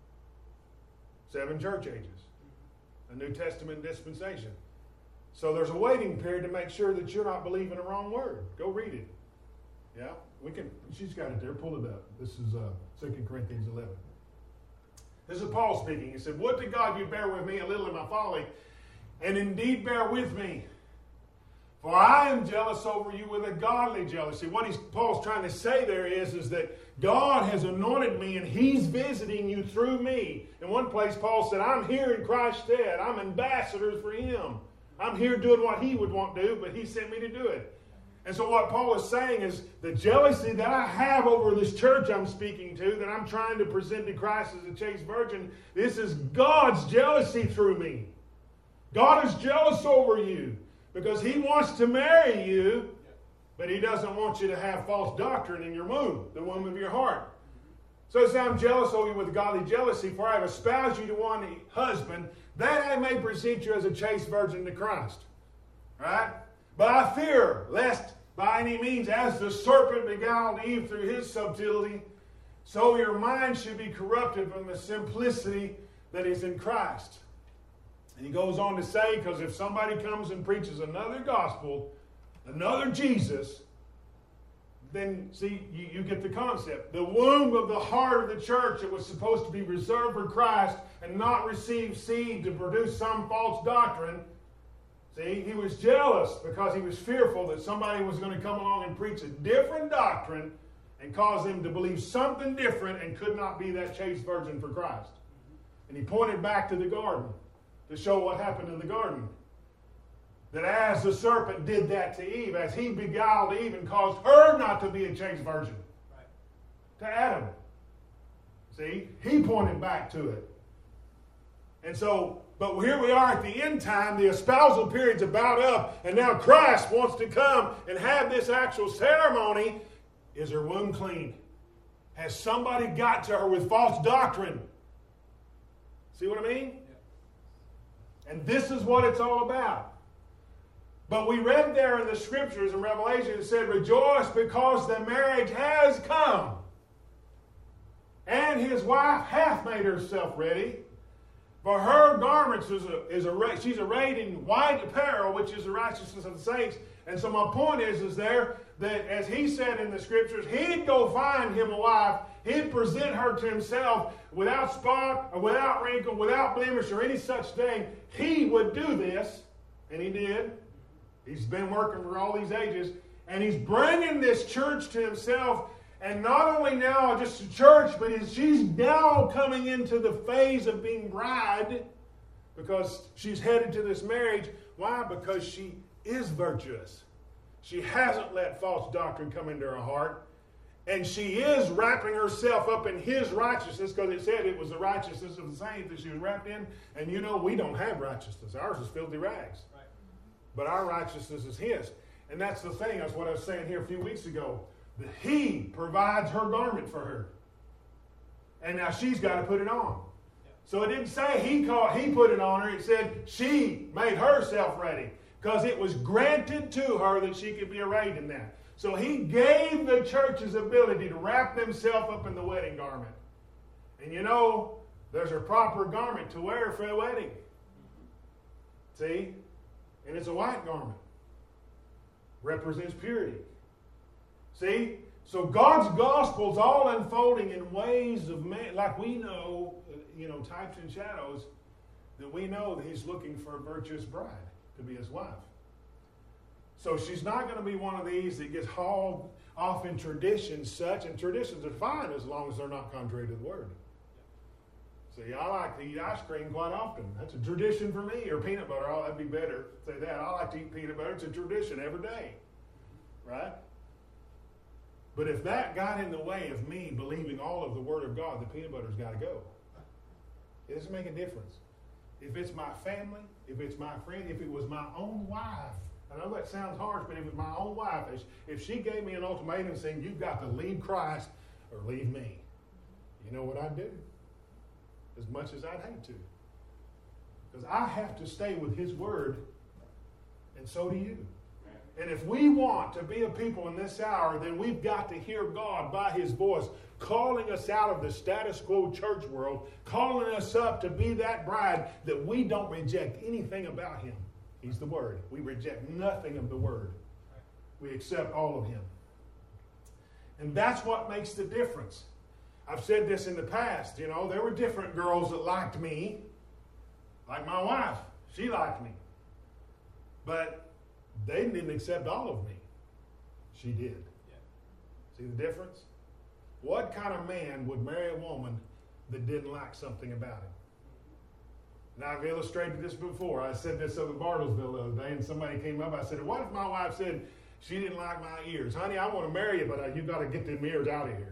Seven church ages. A New Testament dispensation. So there's a waiting period to make sure that you're not believing the wrong word. Go read it. Yeah? We can. She's got it there. Pull it up. This is uh, Second Corinthians eleven. This is Paul speaking. He said, would to God you bear with me a little in my folly, and indeed bear with me. For I am jealous over you with a godly jealousy. What he's, Paul's trying to say there is, is that God has anointed me and He's visiting you through me. In one place, Paul said, I'm here in Christ's stead. I'm ambassador for Him. I'm here doing what He would want to do, but He sent me to do it. And so what Paul is saying is the jealousy that I have over this church I'm speaking to, that I'm trying to present to Christ as a chaste virgin, this is God's jealousy through me. God is jealous over you. Because He wants to marry you, but He doesn't want you to have false doctrine in your womb, the womb of your heart. So he said, I'm jealous over you with godly jealousy, for I have espoused you to one husband, that I may present you as a chaste virgin to Christ. Right? But I fear, lest by any means, as the serpent beguiled Eve through his subtlety, so your mind should be corrupted from the simplicity that is in Christ. And he goes on to say, because if somebody comes and preaches another gospel, another Jesus, then, see, you, you get the concept. The womb of the heart of the church that was supposed to be reserved for Christ and not receive seed to produce some false doctrine, see, he was jealous because he was fearful that somebody was going to come along and preach a different doctrine and cause them to believe something different and could not be that chaste virgin for Christ. And he pointed back to the garden to show what happened in the garden. That as the serpent did that to Eve, as he beguiled Eve and caused her not to be a chaste virgin, right, to Adam. See, he pointed back to it. And so, but here we are at the end time, the espousal period's about up, and now Christ wants to come and have this actual ceremony. Is her womb clean? Has somebody got to her with false doctrine? See what I mean? And this is what it's all about. But we read there in the scriptures in Revelation, it said, rejoice because the marriage has come. And his wife hath made herself ready. For her garments is, a, is a, she's arrayed in white apparel, which is the righteousness of the saints. And so my point is, is there that as he said in the scriptures, he'd go find him a wife. He'd present her to himself without spot or without wrinkle, without blemish or any such thing. He would do this, and he did. He's been working for all these ages, and he's bringing this church to himself. And not only now just a church, but she's now coming into the phase of being bride because she's headed to this marriage. Why? Because she is virtuous. She hasn't let false doctrine come into her heart. And she is wrapping herself up in his righteousness, because it said it was the righteousness of the saints that she was wrapped in. And you know, we don't have righteousness. Ours is filthy rags. Right. But our righteousness is his. And that's the thing. That's what I was saying here a few weeks ago. That he provides her garment for her. And now she's got to put it on. Yeah. So it didn't say he called, he put it on her. It said she made herself ready. Because it was granted to her that she could be arrayed in that. So he gave the church's ability to wrap themselves up in the wedding garment. And you know, there's a proper garment to wear for a wedding. See? And it's a white garment. Represents purity. See? So God's gospel is all unfolding in ways of man, like we know, you know, types and shadows, that we know that he's looking for a virtuous bride to be his wife. So she's not going to be one of these that gets hauled off in traditions such, and traditions are fine as long as they're not contrary to the word. See, I like to eat ice cream quite often. That's a tradition for me. Or peanut butter. Oh, that'd be better. Say that. I like to eat peanut butter. It's a tradition every day. Right? But if that got in the way of me believing all of the word of God, the peanut butter's got to go. It doesn't make a difference. If it's my family, if it's my friend, if it was my own wife, I know that sounds harsh, but if it was my own wife, if she gave me an ultimatum saying, you've got to leave Christ or leave me, you know what I'd do? As much as I'd hate to. Because I have to stay with his word, and so do you. And if we want to be a people in this hour, then we've got to hear God by his voice, calling us out of the status quo church world, calling us up to be that bride that we don't reject anything about him. He's the word. We reject nothing of the word. We accept all of him. And that's what makes the difference. I've said this in the past. You know, there were different girls that liked me. Like my wife. She liked me. But they didn't accept all of me. She did. Yeah. See the difference? What kind of man would marry a woman that didn't like something about him? Now, I've illustrated this before. I said this up in Bartlesville the other day, and somebody came up. I said, what if my wife said she didn't like my ears? Honey, I want to marry you, but uh, you've got to get them ears out of here.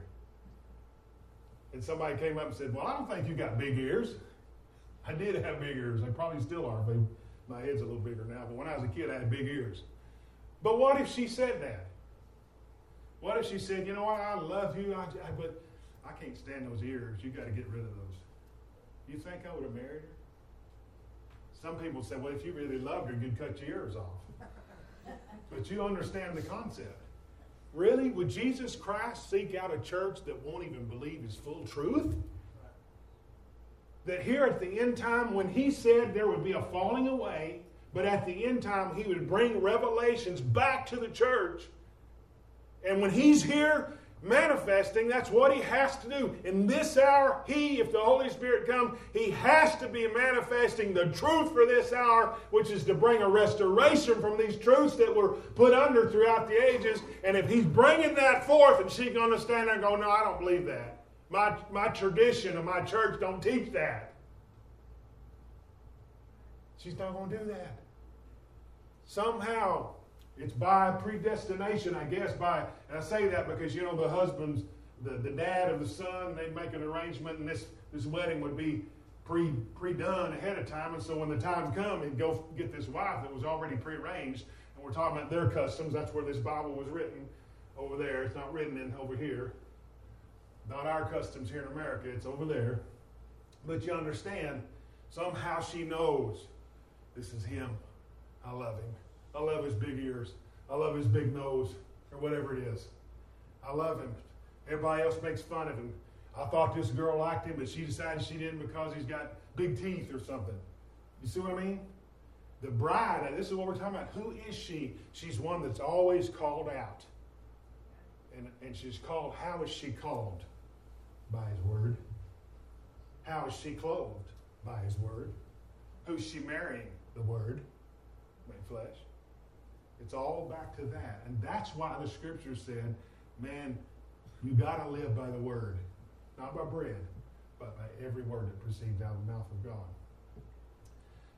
And somebody came up and said, well, I don't think you got big ears. I did have big ears. They probably still are. But my head's a little bigger now. But when I was a kid, I had big ears. But what if she said that? What if she said, you know what, I love you, I, I, but I can't stand those ears. You got to get rid of those. You think I would have married her? Some people say, well, if you really loved her, you'd cut your ears off. But you understand the concept. Really? Would Jesus Christ seek out a church that won't even believe his full truth? That here at the end time, when he said there would be a falling away, but at the end time he would bring revelations back to the church. And when he's here manifesting, that's what he has to do. In this hour, he, if the Holy Spirit comes, he has to be manifesting the truth for this hour, which is to bring a restoration from these truths that were put under throughout the ages. And if he's bringing that forth, and she's going to stand there and go, no, I don't believe that. My, my tradition of my church don't teach that. She's not going to do that. Somehow, it's by predestination, I guess, by, and I say that because, you know, the husband's, the, the dad of the son, they'd make an arrangement, and this, this wedding would be pre, pre-done ahead of time, and so when the time come, he'd go get this wife that was already prearranged, and we're talking about their customs. That's where this Bible was written over there. It's not written in over here. Not our customs here in America. It's over there. But you understand, somehow she knows this is him. I love him. I love his big ears. I love his big nose, or whatever it is. I love him. Everybody else makes fun of him. I thought this girl liked him, but she decided she didn't because he's got big teeth or something. You see what I mean? The bride, this is what we're talking about. Who is she? She's one that's always called out. And, and she's called, how is she called? By his word. How is she clothed? By his word. Who's she marrying? The word. Made flesh. It's all back to that. And that's why the scripture said, man, you got to live by the word. Not by bread, but by every word that proceeds out of the mouth of God.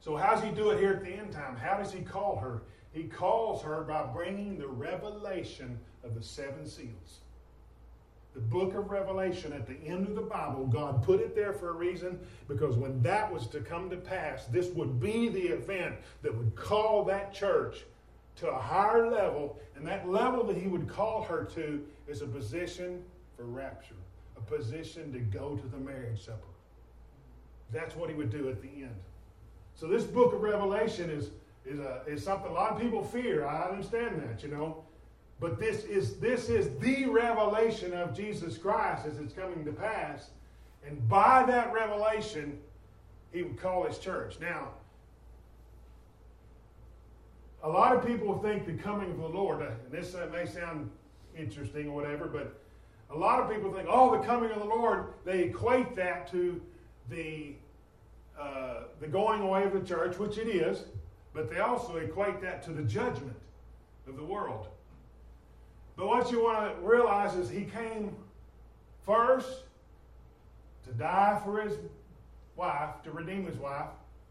So how does he do it here at the end time? How does he call her? He calls her by bringing the revelation of the seven seals. The book of Revelation at the end of the Bible, God put it there for a reason, because when that was to come to pass, this would be the event that would call that church to a higher level, and that level that he would call her to is a position for rapture, a position to go to the marriage supper. That's what he would do at the end. So this book of Revelation is, is, a, is something a lot of people fear. I understand that, you know. But this is this is the revelation of Jesus Christ as it's coming to pass. And by that revelation, he would call his church. Now, a lot of people think the coming of the Lord, and this uh, may sound interesting or whatever, but a lot of people think, oh, the coming of the Lord, they equate that to the, uh, the going away of the church, which it is, but they also equate that to the judgment of the world. But what you want to realize is he came first to die for his wife, to redeem his wife.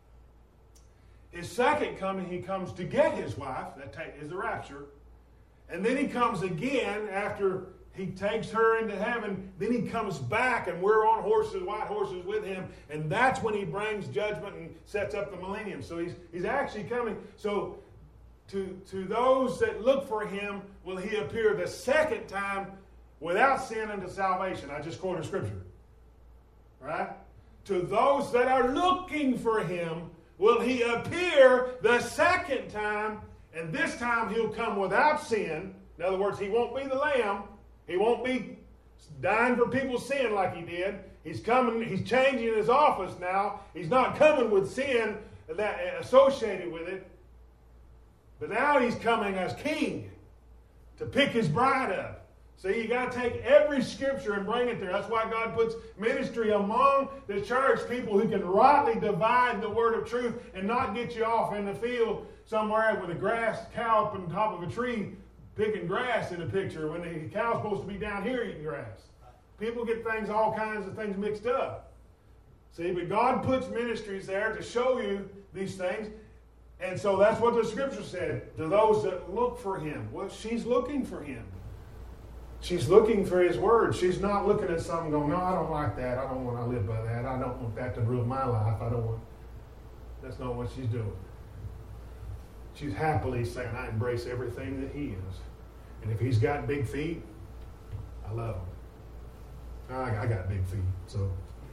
His second coming, he comes to get his wife. That is the rapture. And then he comes again after he takes her into heaven. Then he comes back and we're on horses, white horses with him. And that's when he brings judgment and sets up the millennium. So he's, he's actually coming. So To, to those that look for him, will he appear the second time without sin unto salvation. I just quoted scripture. Right? To those that are looking for him, will he appear the second time, and this time he'll come without sin. In other words, he won't be the lamb. He won't be dying for people's sin like he did. He's coming, he's changing his office now. He's not coming with sin that associated with it. But now he's coming as king to pick his bride up. See, you got to take every scripture and bring it there. That's why God puts ministry among the church, people who can rightly divide the word of truth and not get you off in the field somewhere with a grass cow up on top of a tree picking grass in the picture when the cow's supposed to be down here eating grass. People get things, all kinds of things mixed up. See, but God puts ministries there to show you these things. And so that's what the scripture said, to those that look for him. Well, she's looking for him. She's looking for his word. She's not looking at something going, no, I don't like that. I don't want to live by that. I don't want that to rule my life. I don't want... That's not what she's doing. She's happily saying, I embrace everything that he is. And if he's got big feet, I love him. I, I got big feet, so...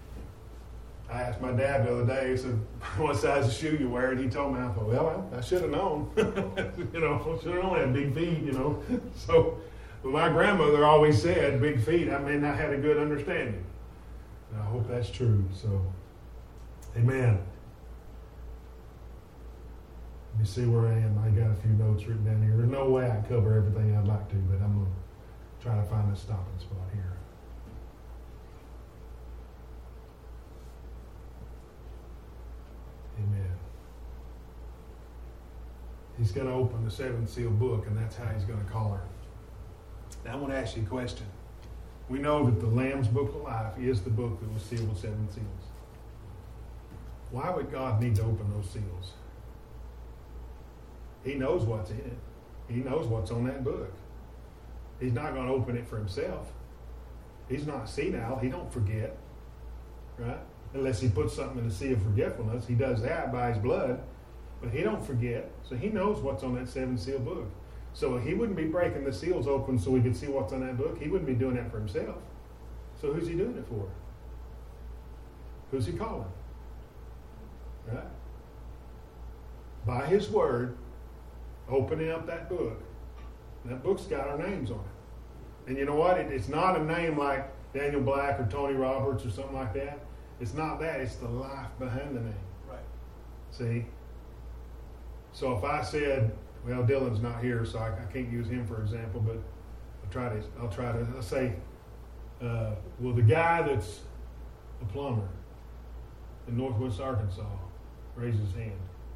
I asked my dad the other day, he said, what size of shoe you wear? And he told me, I thought, well, I, I should have known. you know, should have known I had big feet, you know. So, but my grandmother always said, big feet, I may not have a good understanding. And I hope that's true. So, amen. Let me see where I am. I got a few notes written down here. There's no way I can cover everything I'd like to, but I'm going to try to find a stopping spot here. Amen. He's going to open the seventh seal book, and that's how he's going to call her. Now I want to ask you a question. We know that the Lamb's Book of Life is the book that was sealed with seven seals. Why would God need to open those seals? He knows what's in it. He knows what's on that book. He's not going to open it for himself. He's not senile. He don't forget. Right? Unless he puts something in the sea of forgetfulness. He does that by his blood. But he don't forget. So he knows what's on that seven seal book. So he wouldn't be breaking the seals open so we could see what's on that book. He wouldn't be doing that for himself. So who's he doing it for? Who's he calling? Right? By his word, opening up that book. That book's got our names on it. And you know what? It, it's not a name like Daniel Black or Tony Roberts or something like that. It's not that. It's the life behind the name. Right. See? So if I said, well, Dylan's not here, so I, I can't use him for example, but I'll try to, I'll try to I'll say, uh, well, the guy that's a plumber in Northwest Arkansas raised his hand.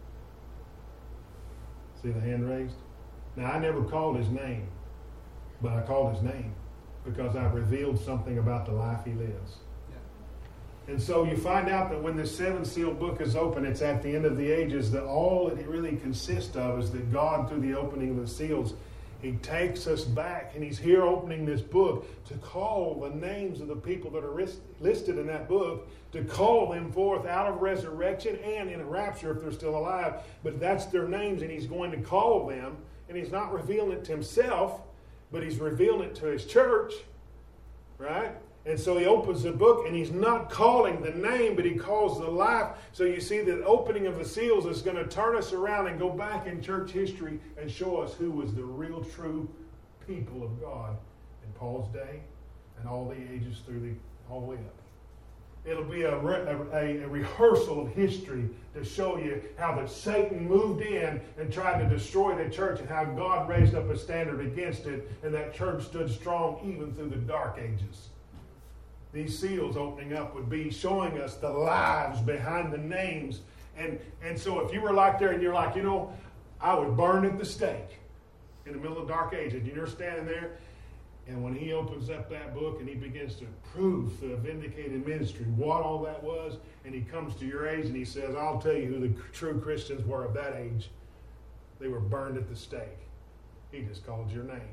See the hand raised? Now, I never called his name, but I called his name because I revealed something about the life he lives. And so you find out that when the seven seal book is open, it's at the end of the ages, that all that it really consists of is that God, through the opening of the seals, He takes us back, and He's here opening this book to call the names of the people that are listed in that book, to call them forth out of resurrection and in a rapture if they're still alive. But that's their names, and He's going to call them, and He's not revealing it to Himself, but He's revealing it to His church, right? And so He opens the book, and He's not calling the name, but He calls the life. So you see the opening of the seals is going to turn us around and go back in church history and show us who was the real, true people of God in Paul's day and all the ages through the all the way up. It'll be a, a, a rehearsal of history to show you how that Satan moved in and tried to destroy the church, and how God raised up a standard against it, and that church stood strong even through the dark ages. These seals opening up would be showing us the lives behind the names. And, and so if you were like there and you're like, you know, I would burn at the stake in the middle of the dark ages. And you're standing there, and when He opens up that book and He begins to prove the vindicated ministry, what all that was, and He comes to your age and He says, I'll tell you who the true Christians were of that age. They were burned at the stake. He just called your name.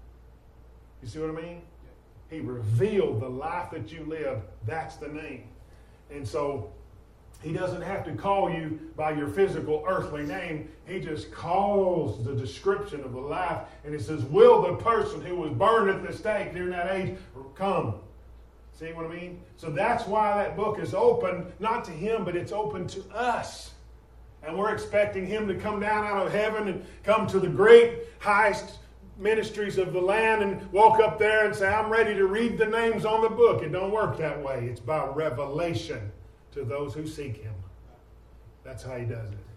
You see what I mean? He revealed the life that you live. That's the name. And so He doesn't have to call you by your physical earthly name. He just calls the description of the life. And He says, will the person who was burned at the stake during that age come? See what I mean? So that's why that book is open, not to Him, but it's open to us. And we're expecting Him to come down out of heaven and come to the great highest ministries of the land and walk up there and say, I'm ready to read the names on the book. It don't work that way. It's by revelation to those who seek Him. That's how He does it.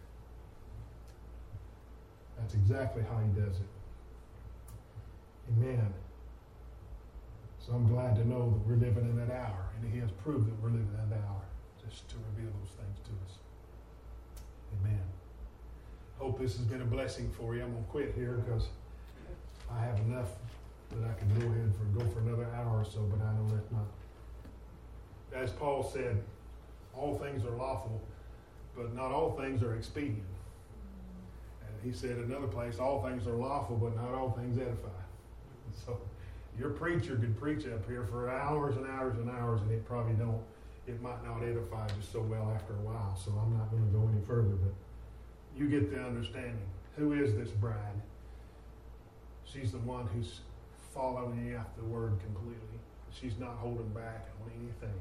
That's exactly how He does it. Amen. So I'm glad to know that we're living in that hour, and He has proved that we're living in that hour, just to reveal those things to us. Amen. Hope this has been a blessing for you. I'm going to quit here because I have enough that I can go ahead for go for another hour or so, but I know that's not. As Paul said, all things are lawful, but not all things are expedient. And he said in another place, all things are lawful, but not all things edify. So your preacher could preach up here for hours and hours and hours, and it probably don't, it might not edify just so well after a while. So I'm not going to go any further, but you get the understanding. Who is this bride? She's the one who's following after the word completely. She's not holding back on anything.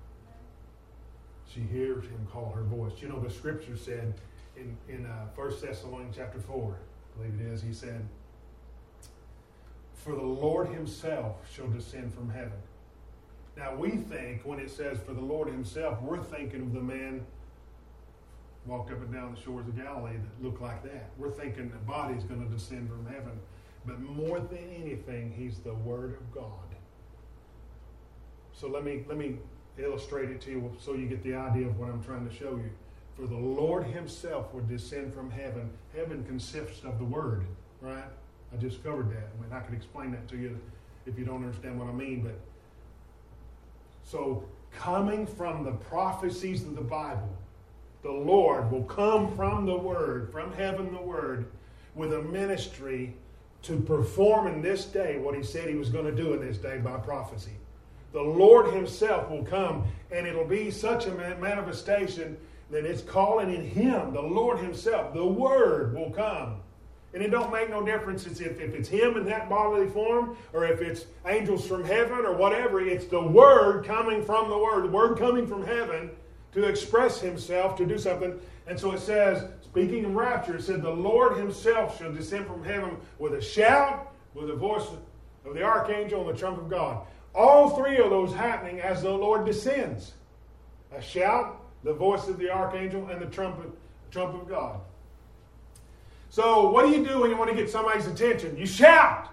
She hears Him call her voice. You know, the scripture said in, in uh, First Thessalonians chapter four, I believe it is, He said, for the Lord Himself shall descend from heaven. Now we think when it says for the Lord Himself, we're thinking of the man walked up and down the shores of Galilee that looked like that. We're thinking the body's going to descend from heaven. But more than anything, He's the Word of God. So let me let me illustrate it to you so you get the idea of what I'm trying to show you. For the Lord Himself would descend from heaven. Heaven consists of the Word, right? I just covered that. I mean, I could explain that to you if you don't understand what I mean. But so coming from the prophecies of the Bible, the Lord will come from the Word, from heaven the Word, with a ministry to perform in this day what He said He was going to do in this day by prophecy. The Lord Himself will come, and it'll be such a manifestation that it's calling in Him, the Lord Himself. The Word will come. And it don't make no difference if, if it's Him in that bodily form, or if it's angels from heaven, or whatever. It's the Word coming from the Word, the Word coming from heaven to express Himself, to do something. And so it says, speaking of rapture, it said, the Lord Himself shall descend from heaven with a shout, with the voice of the archangel and the trump of God. All three of those happening as the Lord descends. A shout, the voice of the archangel, and the trumpet, trump of God. So what do you do when you want to get somebody's attention? You shout.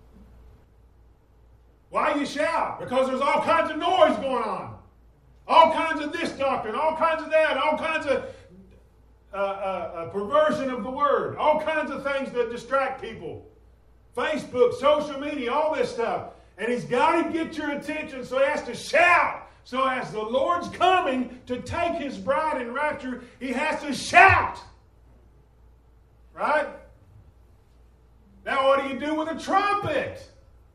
Why you shout? Because there's all kinds of noise going on. All kinds of this doctrine, all kinds of that, all kinds of uh, uh, uh, perversion of the word, all kinds of things that distract people. Facebook, social media, all this stuff. And He's got to get your attention, so He has to shout So as the Lord's coming to take his bride in rapture, he has to shout. Right? Now what do you do with a trumpet?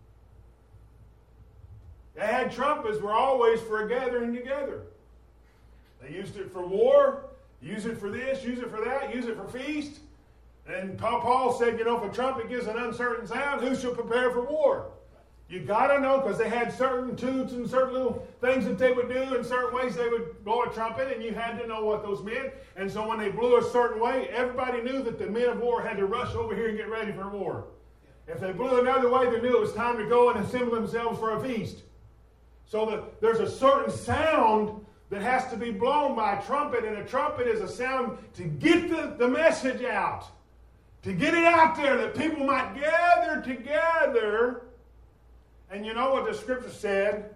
They had trumpets were always for a gathering together. They used it for war, use it for this, use it for that, use it for feast. And Paul said, you know, if a trumpet gives an uncertain sound, who shall prepare for war? You got to know, because they had certain toots and certain little things that they would do in certain ways. They would blow a trumpet, and you had to know what those meant. And so when they blew a certain way, everybody knew that the men of war had to rush over here and get ready for war. If they blew another way, they knew it was time to go and assemble themselves for a feast. So the, there's a certain sound that has to be blown by a trumpet, and a trumpet is a sound to get the, the message out. To get it out there that people might gather together. And you know what the scripture said?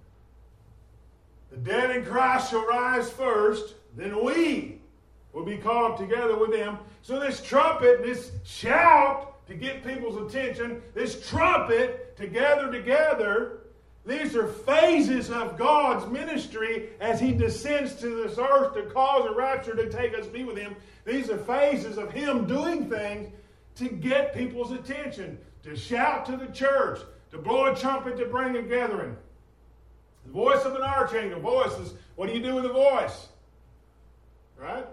The dead in Christ shall rise first, then we will be caught up together with them. So this trumpet, this shout to get people's attention, this trumpet to gather together, these are phases of God's ministry as he descends to this earth to cause a rapture to take us to be with him. These are phases of him doing things to get people's attention, to shout to the church, to blow a trumpet to bring a gathering. The voice of an archangel. Voice is, what do you do with a voice? Right?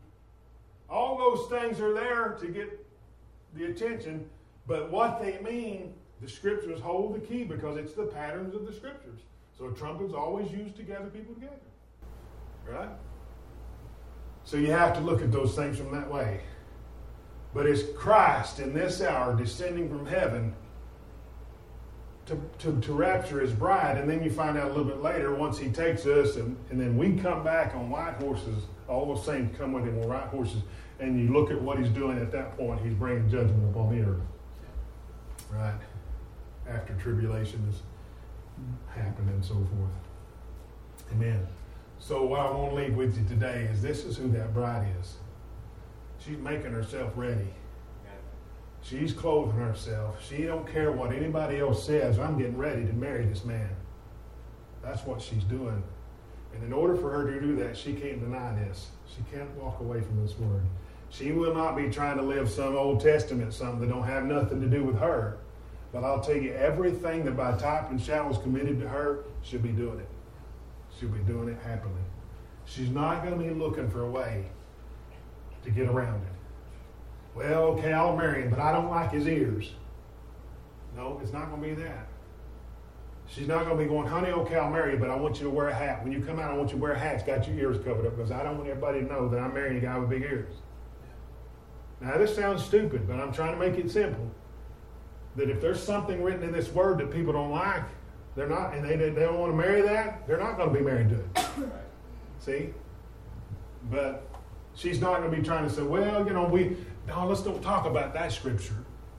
All those things are there to get the attention, but what they mean, the scriptures hold the key because it's the patterns of the scriptures. So a trumpet's always used to gather people together. Right? So you have to look at those things from that way. But it's Christ in this hour descending from heaven to, to, to rapture his bride, and then you find out a little bit later, once he takes us, and, and then we come back on white horses, all the saints come with him on white horses, and you look at what he's doing at that point, he's bringing judgment upon the earth. Right? After tribulation has happened and so forth. Amen. So what I want to leave with you today is this is who that bride is. She's making herself ready. She's clothing herself. She don't care what anybody else says. I'm getting ready to marry this man. That's what she's doing. And in order for her to do that, she can't deny this. She can't walk away from this word. She will not be trying to live some Old Testament something that don't have nothing to do with her. But I'll tell you, everything that by type and shadow is committed to her, she'll be doing it. She'll be doing it happily. She's not going to be looking for a way to get around it. Well, okay, I'll marry him, but I don't like his ears. No, it's not going to be that. She's not going to be going, honey, okay, I'll marry you, but I want you to wear a hat. When you come out, I want you to wear a hat that's got your ears covered up because I don't want everybody to know that I'm marrying a guy with big ears. Now, this sounds stupid, but I'm trying to make it simple. That if there's something written in this word that people don't like, they're not, and they, they don't want to marry that, they're not going to be married to it. See? But she's not going to be trying to say, well, you know, we, no, let's don't talk about that scripture.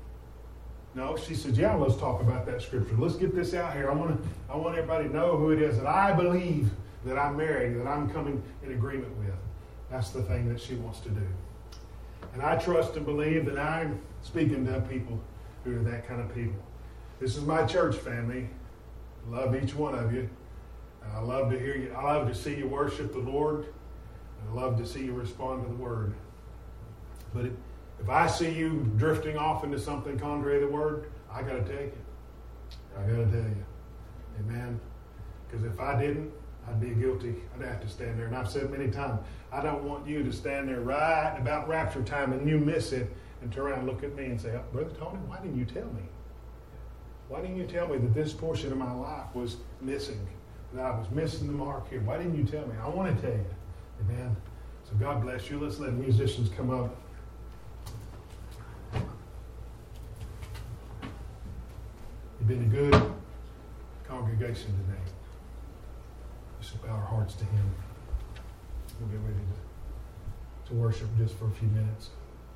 No, she says, yeah, let's talk about that scripture. Let's get this out here. I want to, I want everybody to know who it is that I believe that I'm marrying, that I'm coming in agreement with. That's the thing that she wants to do. And I trust and believe that I'm speaking to people who are that kind of people. This is my church family. I love each one of you. And I love to hear you. I love to see you worship the Lord. And I love to see you respond to the word. But it, if I see you drifting off into something contrary to the word, I got to take it. I got to tell you. Amen. Because if I didn't, I'd be guilty. I'd have to stand there. And I've said many times, I don't want you to stand there right about rapture time and you miss it and turn around and look at me and say, oh, Brother Tony, why didn't you tell me? Why didn't you tell me that this portion of my life was missing? That I was missing the mark here? Why didn't you tell me? I want to tell you. Amen. So God bless you. Let's let musicians come up. You've been a good congregation today. Just bow our hearts to Him. We'll get ready to, to worship just for a few minutes.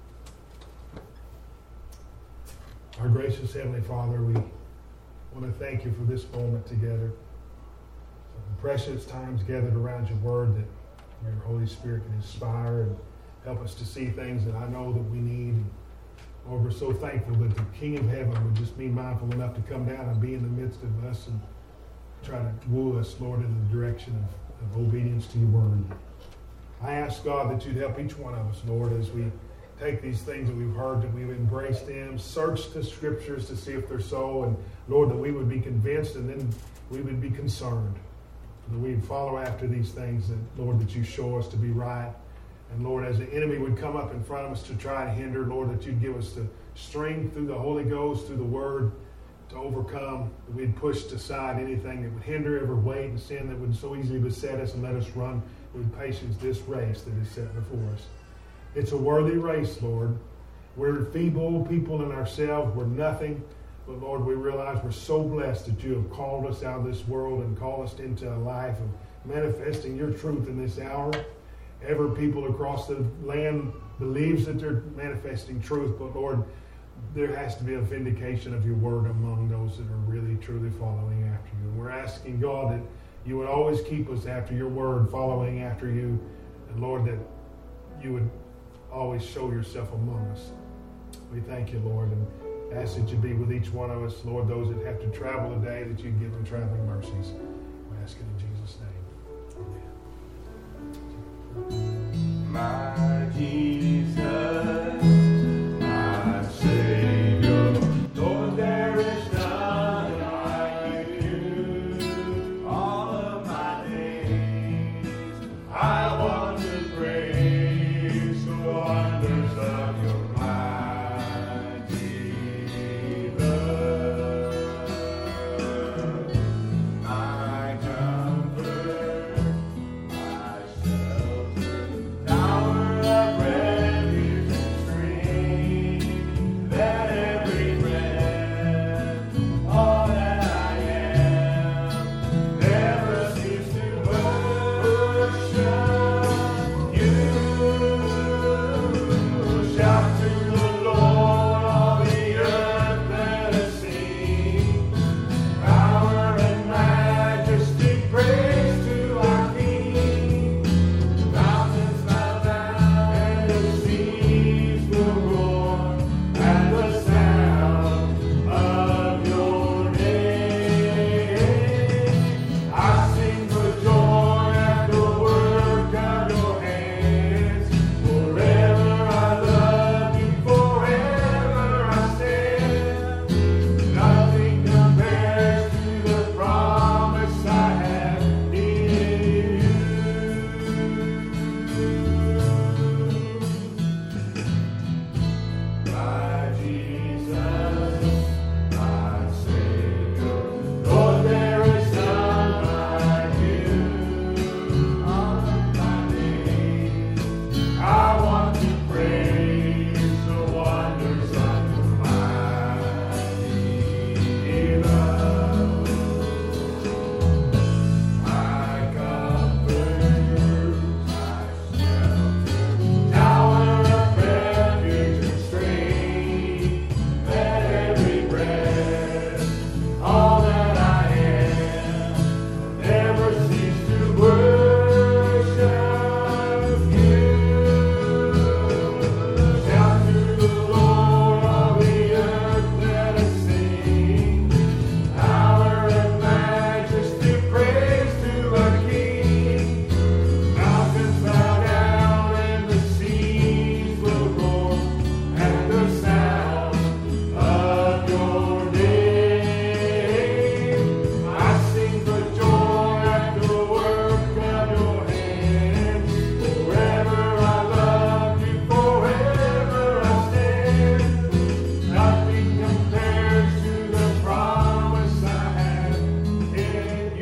Our gracious Heavenly Father, we want to thank you for this moment together. Some precious times gathered around your word that your Holy Spirit can inspire and help us to see things that I know that we need. Lord, we're so thankful that the King of Heaven would just be mindful enough to come down and be in the midst of us. And try to woo us, Lord, in the direction of, of obedience to your word. I ask, God, that you'd help each one of us, Lord, as we take these things that we've heard, that we've embraced them, search the scriptures to see if they're so, and Lord, that we would be convinced and then we would be concerned, that we'd follow after these things, that Lord, that you show us to be right. And Lord, as the enemy would come up in front of us to try and hinder, Lord, that you'd give us the strength through the Holy Ghost, through the word, to overcome, that we'd push aside anything that would hinder, every weight and sin that would so easily beset us, and let us run with patience this race that is set before us. It's a worthy race, Lord. We're feeble people in ourselves. We're nothing. But Lord, we realize we're so blessed that you have called us out of this world and called us into a life of manifesting your truth in this hour. Every people across the land believes that they're manifesting truth, but Lord, there has to be a vindication of your word among those that are really, truly following after you. And we're asking, God, that you would always keep us after your word, following after you. And Lord, that you would always show yourself among us. We thank you, Lord, and ask that you be with each one of us. Lord, those that have to travel today, that you give them traveling mercies. We ask it in Jesus' name. Amen. My Jesus, my Savior, Lord, there is none like you. All of my days, I want to praise the wonders of your mighty love. My comfort, my shelter, tower of refuge and strength, that every breath, all that I am, never cease to worship you. Shout to the Lord, all the earth, let us sing. Power and majesty, praise to our King. Mountains bow down and the seas will roar at the sound of your name. I sing for joy at the work of your hands. Forever I love you, forever I stand. Nothing compares to the promise I have in you. My Jesus, my Savior, Lord, there is none like you. All of my days, I want to praise the wonders of your mighty love. My comfort, my shelter, tower of refuge and strength, that every breath, all that I am, never cease to worship you. Shout to the Lord, all the earth, let us sing. Power and majesty, praise to our King. Mountains bow down and the seas will roar at the sound of your name. I sing for joy at the work of your hands. Forever I love you, forever I stand. Nothing compares to the promise I have in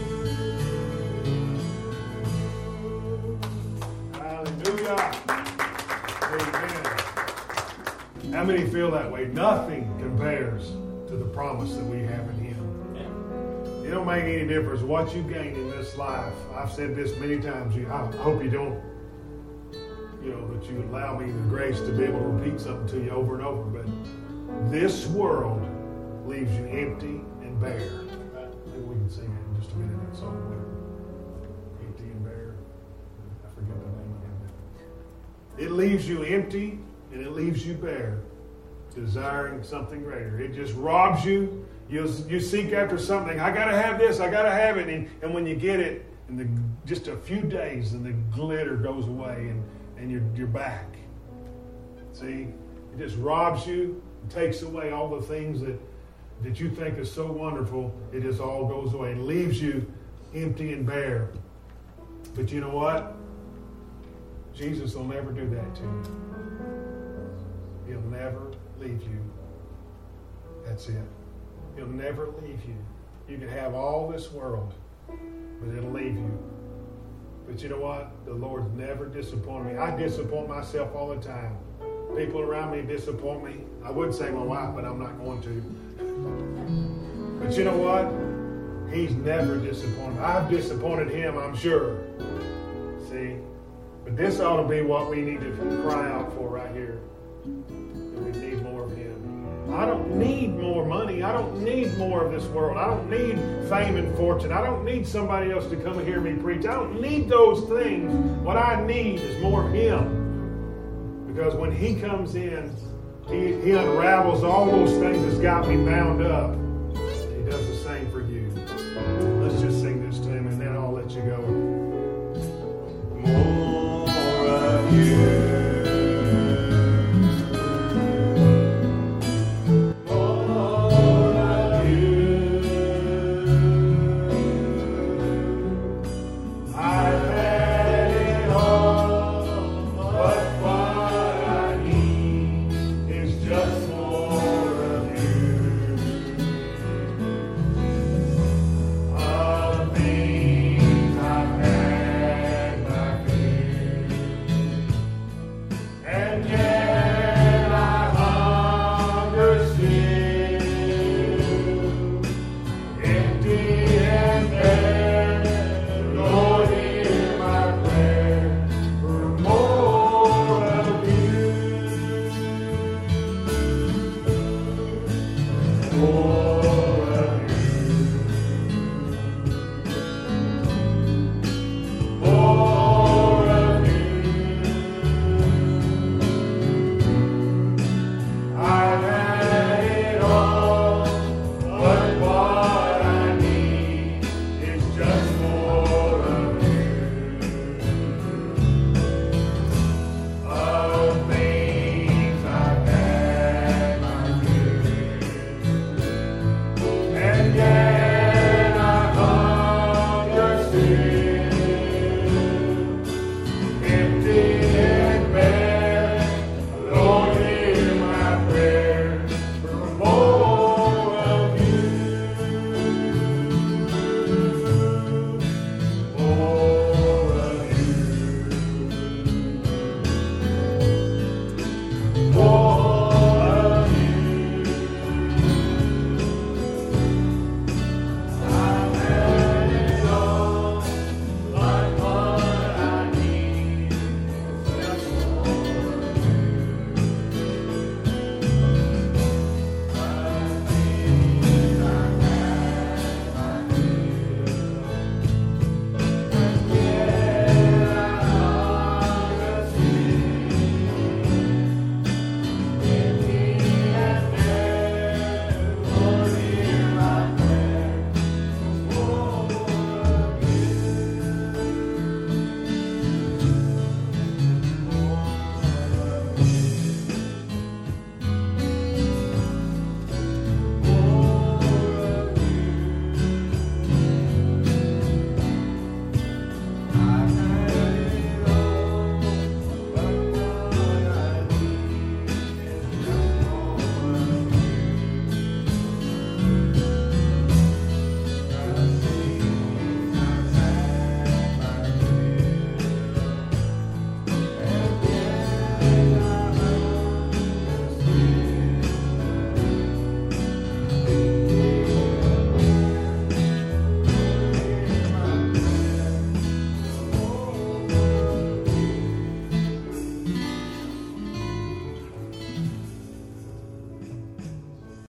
you. Hallelujah. Amen. How many feel that way? Nothing compares to the promise that we have in him. It don't make any difference what you gain in this life. I've said this many times. You- I hope you don't, you know, that you allow me the grace to be able to repeat something to you over and over. But this world leaves you empty and bare. Maybe we can sing it in just a minute. That song, empty and bare. I forget the name of it. It leaves you empty and it leaves you bare, desiring something greater. It just robs you You you seek after something. I got to have this. I got to have it. And, and when you get it, in the, just a few days, and the glitter goes away, and, and you're, you're back. See? It just robs you, and takes away all the things that, that you think is so wonderful. It just all goes away and leaves you empty and bare. But you know what? Jesus will never do that to you. He'll never leave you. That's it. He'll never leave you. You can have all this world, but it'll leave you. But you know what? The Lord's never disappointed me. I disappoint myself all the time. People around me disappoint me. I would say my wife, but I'm not going to. But you know what? He's never disappointed. I've disappointed him, I'm sure. See? But this ought to be what we need to cry out for right here. We need more of him. I don't need more money. I don't need more of this world. I don't need fame and fortune. I don't need somebody else to come and hear me preach. I don't need those things. What I need is more of him. Because when he comes in, he, he unravels all those things that's got me bound up. He does the same for you.